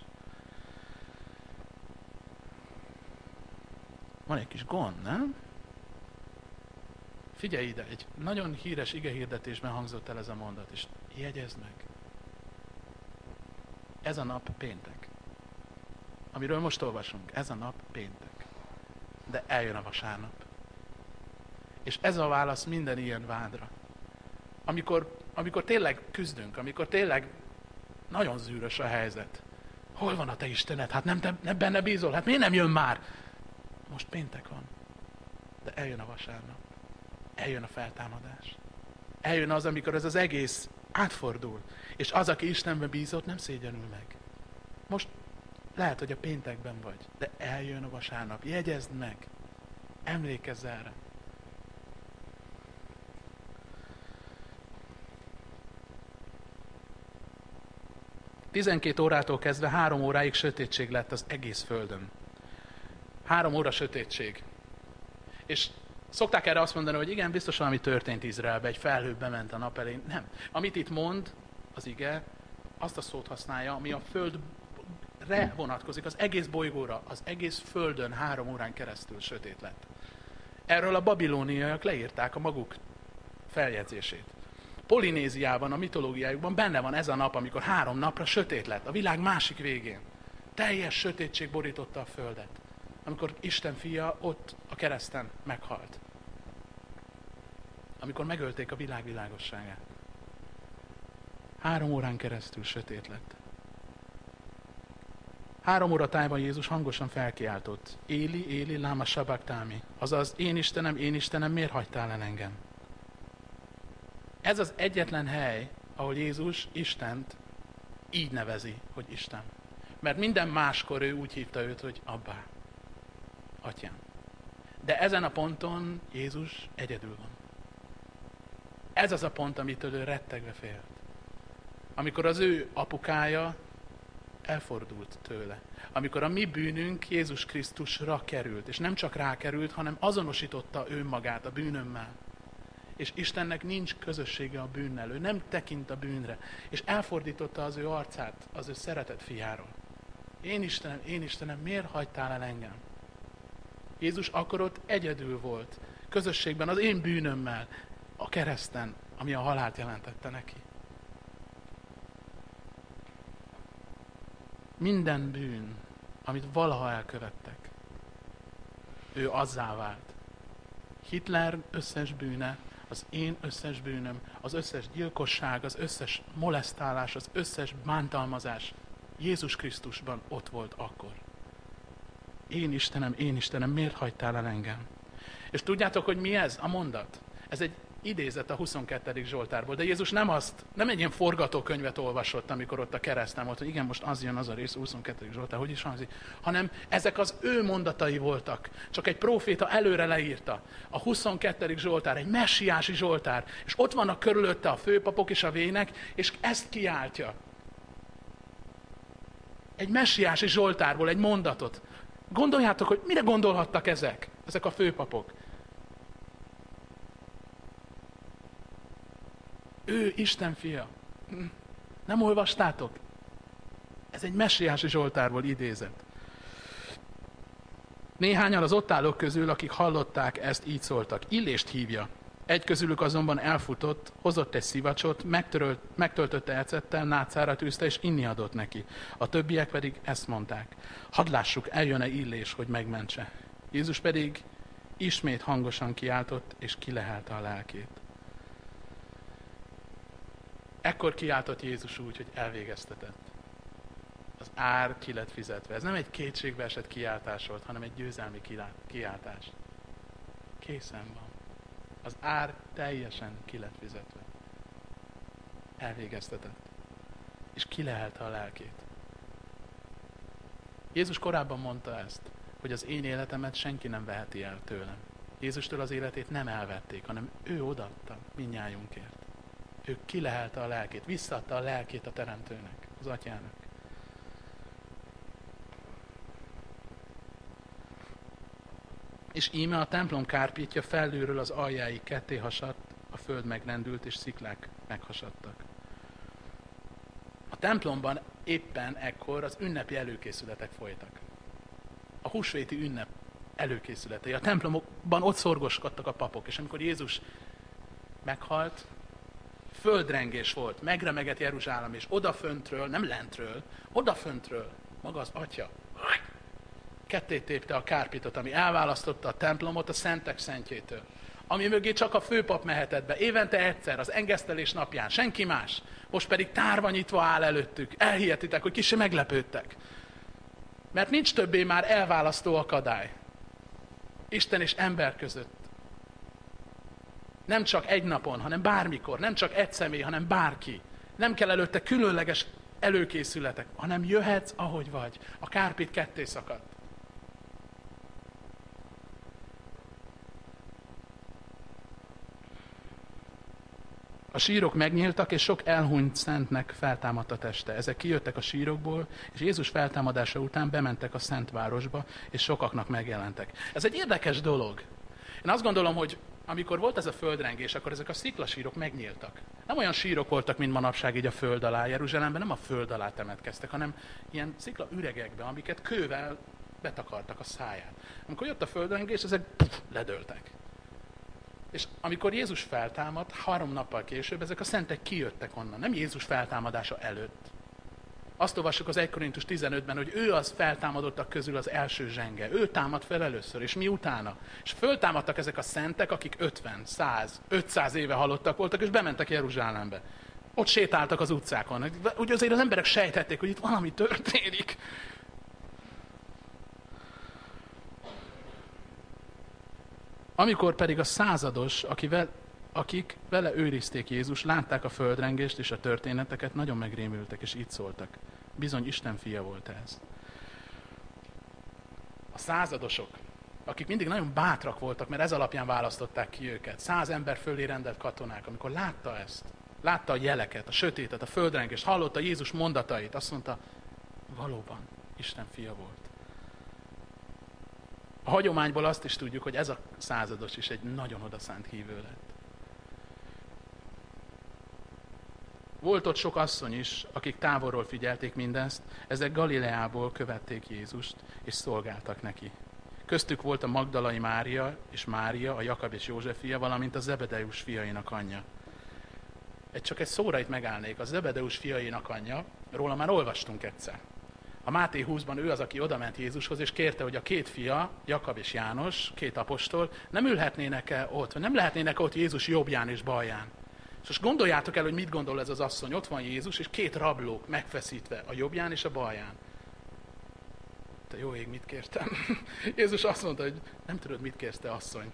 Van egy kis gond, nem? Figyelj ide, egy nagyon híres igehirdetésben hangzott el ez a mondat, és jegyezd meg. Ez a nap péntek. Amiről most olvasunk, ez a nap péntek. De eljön a vasárnap. És ez a válasz minden ilyen vádra. Amikor, amikor tényleg küzdünk, amikor tényleg nagyon zűrös a helyzet. Hol van a te Istened? Hát nem, te, nem benne bízol? Hát miért nem jön már? Most péntek van. De eljön a vasárnap. Eljön a feltámadás. Eljön az, amikor ez az egész átfordul. És az, aki Istenben bízott, nem szégyenül meg. Most lehet, hogy a péntekben vagy, de eljön a vasárnap. Jegyezd meg. Emlékezz erre. Tizenkét órától kezdve három óráig sötétség lett az egész földön. Három óra sötétség. És szokták erre azt mondani, hogy igen, biztos valami történt Izraelbe, egy felhő bement a nap elé. Nem. Amit itt mond, az ige, azt a szót használja, ami a földre vonatkozik, az egész bolygóra, az egész földön három órán keresztül sötét lett. Erről a babilóniaiak leírták a maguk feljegyzését. Polinéziában, a mitológiájukban benne van ez a nap, amikor három napra sötét lett, a világ másik végén. Teljes sötétség borította a földet, amikor Isten fia ott a kereszten meghalt. Amikor megölték a világ világosságát. Három órán keresztül sötét lett. Három óra tájban Jézus hangosan felkiáltott. Éli, Éli, láma sabaktámi. Azaz, én Istenem, én Istenem, miért hagytál el engem? Ez az egyetlen hely, ahol Jézus Istent így nevezi, hogy Isten. Mert minden máskor ő úgy hívta őt, hogy Abbá, Atyám. De ezen a ponton Jézus egyedül van. Ez az a pont, amitől ő rettegve félt. Amikor az ő apukája elfordult tőle. Amikor a mi bűnünk Jézus Krisztusra került, és nem csak rákerült, hanem azonosította önmagát a bűnömmel. És Istennek nincs közössége a bűnnel, ő nem tekint a bűnre, és elfordította az ő arcát az ő szeretett fiáról. Én Istenem, én Istenem, miért hagytál el engem? Jézus akkor ott egyedül volt, közösségben az én bűnömmel, a kereszten, ami a halált jelentette neki. Minden bűn, amit valaha elkövettek, ő azzá vált. Hitler összes bűne, az én összes bűnöm, az összes gyilkosság, az összes molesztálás, az összes bántalmazás Jézus Krisztusban ott volt akkor. Én Istenem, én Istenem, miért hagytál el engem? És tudjátok, hogy mi ez a mondat? Ez egy idézet a huszonkettedik Zsoltárból, de Jézus nem azt, nem egy ilyen forgatókönyvet olvasott, amikor ott a kereszten volt, hogy igen, most az jön az a rész, a huszonkettedik Zsoltár, hogy is hangzik, hanem ezek az ő mondatai voltak. Csak egy próféta előre leírta. A huszonkettedik Zsoltár, egy messiási Zsoltár, és ott vannak körülötte a főpapok és a vének, és ezt kiáltja. Egy messiási Zsoltárból egy mondatot. Gondoljátok, hogy mire gondolhattak ezek, ezek a főpapok? Ő Isten fia. Nem olvastátok? Ez egy messiási Zsoltárból idézett. Néhányan az ott állók közül, akik hallották ezt, így szóltak. Illést hívja. Egy közülük azonban elfutott, hozott egy szivacsot, megtörölt, megtöltötte ecettel, nácára tűzte, és inni adott neki. A többiek pedig ezt mondták. Hadd lássuk, eljön-e Illés, hogy megmentse. Jézus pedig ismét hangosan kiáltott, és kilehelte a lelkét. Ekkor kiáltott Jézus úgy, hogy elvégeztetett. Az ár ki lett fizetve. Ez nem egy kétségbe esett kiáltás volt, hanem egy győzelmi kiáltás. Készen van. Az ár teljesen ki lett fizetve. Elvégeztetett. És kilehelte a lelkét. Jézus korábban mondta ezt, hogy az én életemet senki nem veheti el tőlem. Jézustól az életét nem elvették, hanem ő odaadta mindnyájunkért. Ő kilehelte a lelkét, visszaadta a lelkét a Teremtőnek, az Atyának. És íme a templom kárpítja felülről az aljáig ketté hasadt, a föld megrendült, és sziklák meghasadtak. A templomban éppen ekkor az ünnepi előkészületek folytak. A húsvéti ünnep előkészületei. A templomokban ott szorgoskodtak a papok, és amikor Jézus meghalt, földrengés volt, megremegett Jeruzsálem, és odaföntről, nem lentről, odaföntről, maga az Atya, ketté tépte a kárpitot, ami elválasztotta a templomot a szentek szentjétől. Ami mögé csak a főpap mehetett be, évente egyszer, az engesztelés napján, senki más. Most pedig tárva nyitva áll előttük. Elhihetitek, hogy kissé meglepődtek. Mert nincs többé már elválasztó akadály. Isten és ember között. Nem csak egy napon, hanem bármikor. Nem csak egy személy, hanem bárki. Nem kell előtte különleges előkészületek, hanem jöhetsz, ahogy vagy. A kárpit ketté szakadt. A sírok megnyíltak, és sok elhunyt szentnek feltámadt a teste. Ezek kijöttek a sírokból, és Jézus feltámadása után bementek a Szent Városba, és sokaknak megjelentek. Ez egy érdekes dolog. Én azt gondolom, hogy amikor volt ez a földrengés, akkor ezek a sziklasírok megnyíltak. Nem olyan sírok voltak, mint manapság így a föld alá. Jeruzsálemben nem a föld alá temetkeztek, hanem ilyen szikla üregekbe, amiket kővel betakartak a száján. Amikor jött a földrengés, ezek puf, ledőltek. És amikor Jézus feltámad, három nappal később ezek a szentek kijöttek onnan, nem Jézus feltámadása előtt. Azt olvassuk az egy Korintus tizenötben, hogy ő az feltámadottak közül az első zsenge. Ő támad fel először, és mi utána. És föltámadtak ezek a szentek, akik ötven, száz, ötszáz éve halottak voltak, és bementek Jeruzsálembe. Ott sétáltak az utcákon. Úgy azért az emberek sejthették, hogy itt valami történik. Amikor pedig a százados, akivel, akik vele őrizték Jézus, látták a földrengést és a történeteket, nagyon megrémültek, és így szóltak. Bizony Isten fia volt ez. A századosok, akik mindig nagyon bátrak voltak, mert ez alapján választották ki őket, száz ember fölé rendelt katonák, amikor látta ezt, látta a jeleket, a sötétet, a földrengést, hallotta Jézus mondatait, azt mondta, valóban Isten fia volt. A hagyományból azt is tudjuk, hogy ez a százados is egy nagyon odaszánt hívő lett. Volt ott sok asszony is, akik távolról figyelték mindezt, ezek Galileából követték Jézust, és szolgáltak neki. Köztük volt a Magdalai Mária és Mária, a Jakab és József fia, valamint a Zebedeus fiainak anyja. Egy csak egy szóra itt megállnék, a Zebedeus fiainak anyja, róla már olvastunk egyszer. A Máté húszban ő az, aki odament Jézushoz, és kérte, hogy a két fia, Jakab és János, két apostol, nem ülhetnének-e ott, vagy nem lehetnének ott Jézus jobbján és balján. És most gondoljátok el, hogy mit gondol ez az asszony. Ott van Jézus, és két rablók megfeszítve a jobbján és a balján. Te jó ég, mit kértem? Jézus azt mondta, hogy nem tudod, mit kérsz, te asszony.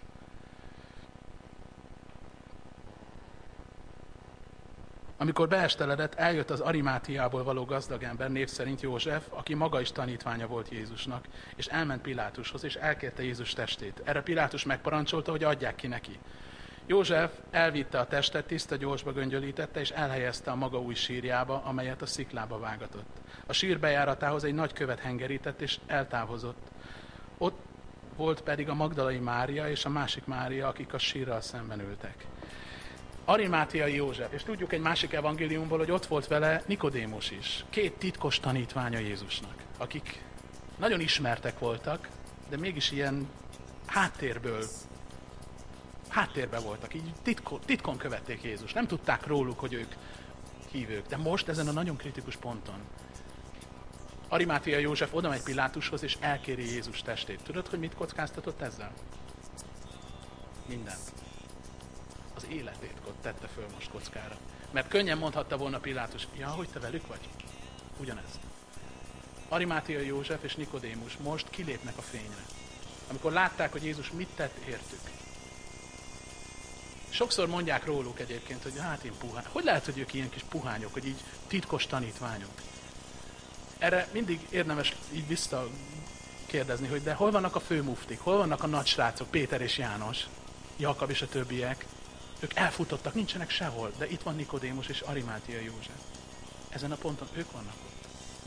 Amikor beesteledett, eljött az Arimátiából való gazdag ember, név szerint József, aki maga is tanítványa volt Jézusnak, és elment Pilátushoz, és elkérte Jézus testét. Erre Pilátus megparancsolta, hogy adják ki neki. József elvitte a testet, tiszta gyorsba göngyölítette, és elhelyezte a maga új sírjába, amelyet a sziklába vágatott. A sír bejáratához egy nagy követ hengerített, és eltávozott. Ott volt pedig a Magdalai Mária és a másik Mária, akik a sírral szemben ültek. Arimátiai József, és tudjuk egy másik evangéliumból, hogy ott volt vele Nikodémus is. Két titkos tanítványa Jézusnak, akik nagyon ismertek voltak, de mégis ilyen háttérből, háttérben voltak, így titko, titkon követték Jézus. Nem tudták róluk, hogy ők hívők, de most ezen a nagyon kritikus ponton Arimátiai József oda megy Pilátushoz, és elkéri Jézus testét. Tudod, hogy mit kockáztatott ezzel? Mindent. Az életét tette föl most kockára. Mert könnyen mondhatta volna Pilátus, ja, hogy te velük vagy? Ugyanez. Arimátiai József és Nikodémus most kilépnek a fényre. Amikor látták, hogy Jézus mit tett értük. Sokszor mondják róluk egyébként, hogy hát én puhány. Hogy lehet, hogy ők ilyen kis puhányok, hogy így titkos tanítványok? Erre mindig érdemes így visszakérdezni, hogy de hol vannak a főmuftik, hol vannak a nagy srácok, Péter és János, Jakab és a többiek? Ők elfutottak, nincsenek sehol, de itt van Nikodémus és Arimátia József. Ezen a ponton ők vannak ott.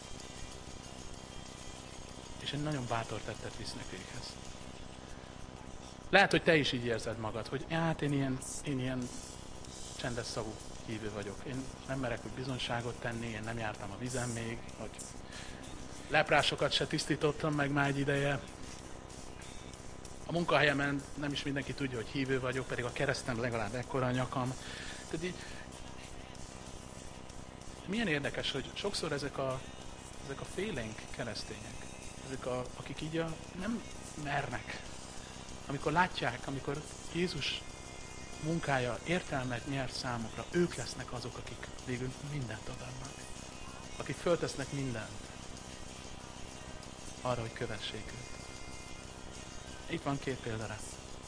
És egy nagyon bátor tettet visznek véghez. Lehet, hogy te is így érzed magad, hogy hát én ilyen, én ilyen csendes szavú hívő vagyok. Én nem merek úgy bizonyságot tenni, én nem jártam a vizen még, hogy leprásokat se tisztítottam meg már egy ideje. A munkahelyemen nem is mindenki tudja, hogy hívő vagyok, pedig a keresztem legalább ekkora a nyakam. Tehát így, milyen érdekes, hogy sokszor ezek a, ezek a félénk keresztények, ezek a, akik így a, nem mernek, amikor látják, amikor Jézus munkája értelmet nyer számukra, ők lesznek azok, akik végül mindent adnak. Akik föltesznek mindent arra, hogy kövessék őt. Itt van két példa rá.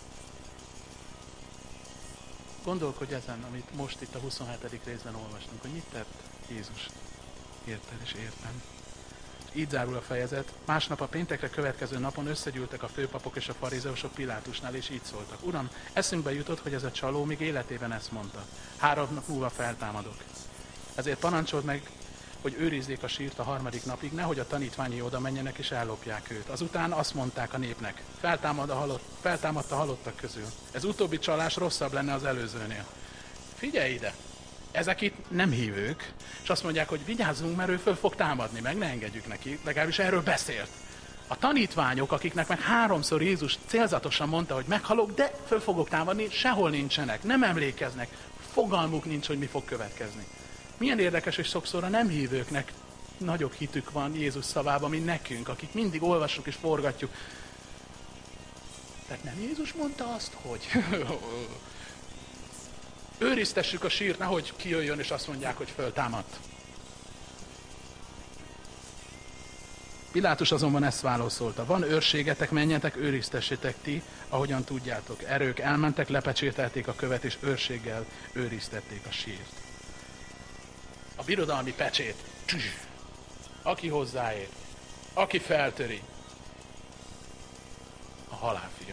Gondolkodj ezen, amit most itt a huszonhetedik részben olvastunk, hogy mit tett Jézus. Érted és értem. Így zárul a fejezet. Másnap a péntekre következő napon összegyűltek a főpapok és a farizeusok Pilátusnál, és így szóltak. Uram, eszünkbe jutott, hogy ez a csaló még életében ezt mondta. Három nap múlva feltámadok. Ezért parancsold meg, hogy őrizzék a sírt a harmadik napig, nehogy a tanítványai oda menjenek és ellopják őt. Azután azt mondták a népnek, feltámad a halott, feltámadt a halottak közül. Ez utóbbi csalás rosszabb lenne az előzőnél. Figyelj ide! Ezek itt nem hívők, és azt mondják, hogy vigyázzunk, mert ő föl fog támadni, meg ne engedjük neki, legalábbis erről beszélt. A tanítványok, akiknek meg háromszor Jézus célzatosan mondta, hogy meghalok, de föl fogok támadni, sehol nincsenek, nem emlékeznek, fogalmuk nincs, hogy mi fog következni. Milyen érdekes, hogy sokszor a nem hívőknek nagyobb hitük van Jézus szavában, mint nekünk, akik mindig olvassuk és forgatjuk. Tehát nem Jézus mondta azt, hogy őriztessük a sírt, nehogy kijöjjön és azt mondják, hogy föltámadt. Pilátus azonban ezt válaszolta. Van őrségetek, menjetek, őriztessétek ti, ahogyan tudjátok. Erők elmentek, lepecsételték a követ, és őrséggel őriztették a sírt. A birodalmi pecsét. Aki hozzáér, aki feltöri, a halálfia.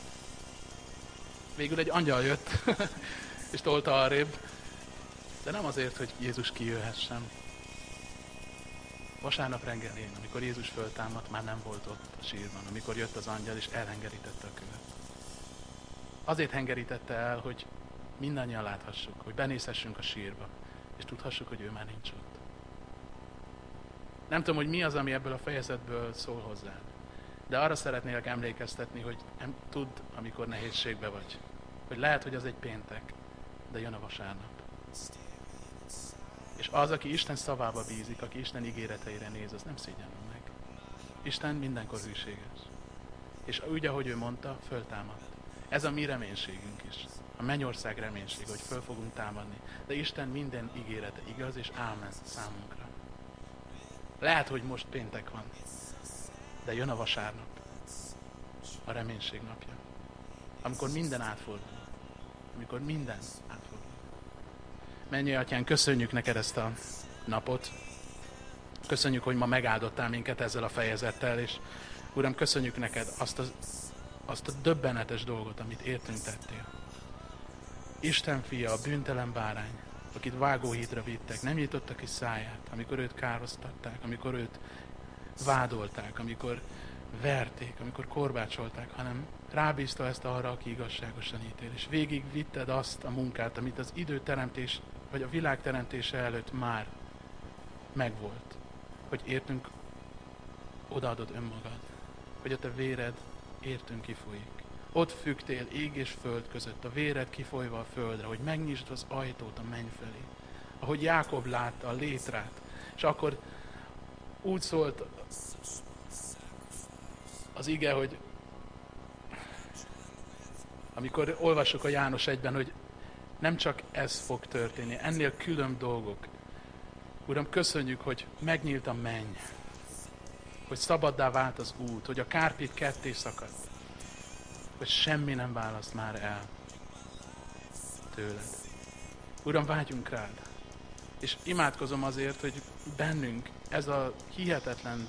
Végül egy angyal jött, és tolta arrébb, de nem azért, hogy Jézus kijöhessen. Vasárnap reggelén, amikor Jézus föltámadt, már nem volt ott a sírban, amikor jött az angyal, és elhengerítette a követ. Azért hengerítette el, hogy mindannyian láthassuk, hogy benézhessünk a sírba, és tudhassuk, hogy ő már nincs ott. Nem tudom, hogy mi az, ami ebből a fejezetből szól hozzá, de arra szeretnélek emlékeztetni, hogy nem tudd, amikor nehézségbe vagy. Hogy lehet, hogy az egy péntek, de jön a vasárnap. És az, aki Isten szavába bízik, aki Isten ígéreteire néz, az nem szégyenül meg. Isten mindenkor hűséges. És úgy, ahogy ő mondta, föltámadt. Ez a mi reménységünk is. A mennyország reménység, hogy föl fogunk támadni. De Isten minden ígérete igaz és ámen számunkra. Lehet, hogy most péntek van, de jön a vasárnap, a reménység napja. Amikor minden átfordul. Amikor minden átfordul. Mennyei Atyán, köszönjük neked ezt a napot. Köszönjük, hogy ma megáldottál minket ezzel a fejezettel, és Uram, köszönjük neked azt a, azt a döbbenetes dolgot, amit értünk tettél. Isten fia, a bűntelen bárány, akit vágóhídra vittek, nem nyitotta ki száját, amikor őt károztatták, amikor őt vádolták, amikor verték, amikor korbácsolták, hanem rábízta ezt arra, aki igazságosan ítél. És végig vitted azt a munkát, amit az időteremtés, vagy a világ teremtése előtt már megvolt. Hogy értünk, odaadod önmagad. Hogy a te véred értünk kifolyik. Ott függtél ég és föld között, a véred kifolyva a földre, hogy megnyisd az ajtót a menny felé. Ahogy Jákob látta a létrát, és akkor úgy szólt az ige, hogy amikor olvassuk a János egyben, hogy nem csak ez fog történni, ennél külön dolgok. Uram, köszönjük, hogy megnyílt a menny, hogy szabaddá vált az út, hogy a kárpit ketté szakadt, hogy semmi nem választ már el. tőled. Uram, vágyunk rád. És imádkozom azért, hogy bennünk ez a hihetetlen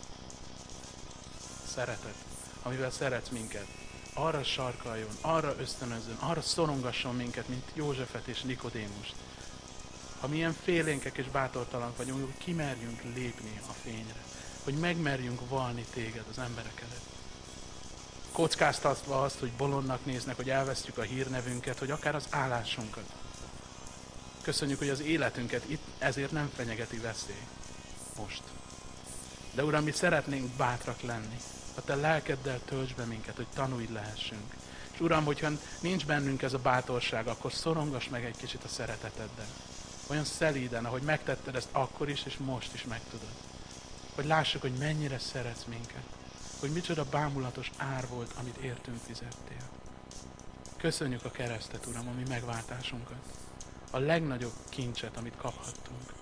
szeretet, amivel szeretsz minket, arra sarkaljon, arra ösztönözzön, arra szorongasson minket, mint Józsefet és Nikodémust. Ha milyen félénkek és bátortalanok vagyunk, hogy kimerjünk lépni a fényre, hogy megmerjünk valni téged az emberek előtt. Kockáztatva azt, hogy bolondnak néznek, hogy elvesztjük a hírnevünket, hogy akár az állásunkat. Köszönjük, hogy az életünket itt ezért nem fenyegeti veszély. Most. De Uram, mi szeretnénk bátrak lenni. A Te lelkeddel töltsd be minket, hogy tanúid lehessünk. És Uram, hogyha nincs bennünk ez a bátorság, akkor szorongass meg egy kicsit a szereteteddel. Olyan szelíden, ahogy megtetted ezt akkor is, és most is megtudod. Hogy lássuk, hogy mennyire szeretsz minket. Hogy micsoda bámulatos ár volt, amit értünk fizettél. Köszönjük a keresztet, Uram, a mi megváltásunkat. A legnagyobb kincset, amit kaphattunk.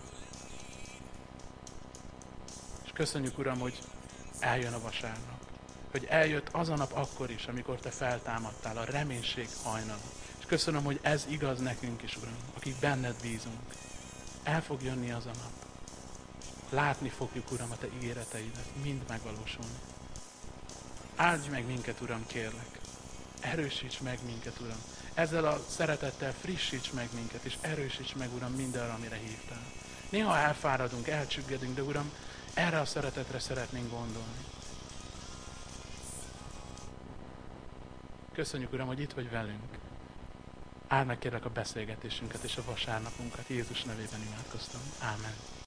És köszönjük, Uram, hogy eljön a vasárnap. Hogy eljött az a nap akkor is, amikor Te feltámadtál, a reménység hajnala. És köszönöm, hogy ez igaz nekünk is, Uram, akik benned bízunk. El fog jönni az a nap. Látni fogjuk, Uram, a Te ígéreteidet, mind megvalósulni. Áldj meg minket, Uram, kérlek. Erősíts meg minket, Uram. Ezzel a szeretettel frissíts meg minket, és erősíts meg, Uram, mindenre, amire hívtál. Néha elfáradunk, elcsüggedünk, de Uram, erre a szeretetre szeretnénk gondolni. Köszönjük, Uram, hogy itt vagy velünk. Áld meg kérlek a beszélgetésünket és a vasárnapunkat. Jézus nevében imádkoztam. Ámen.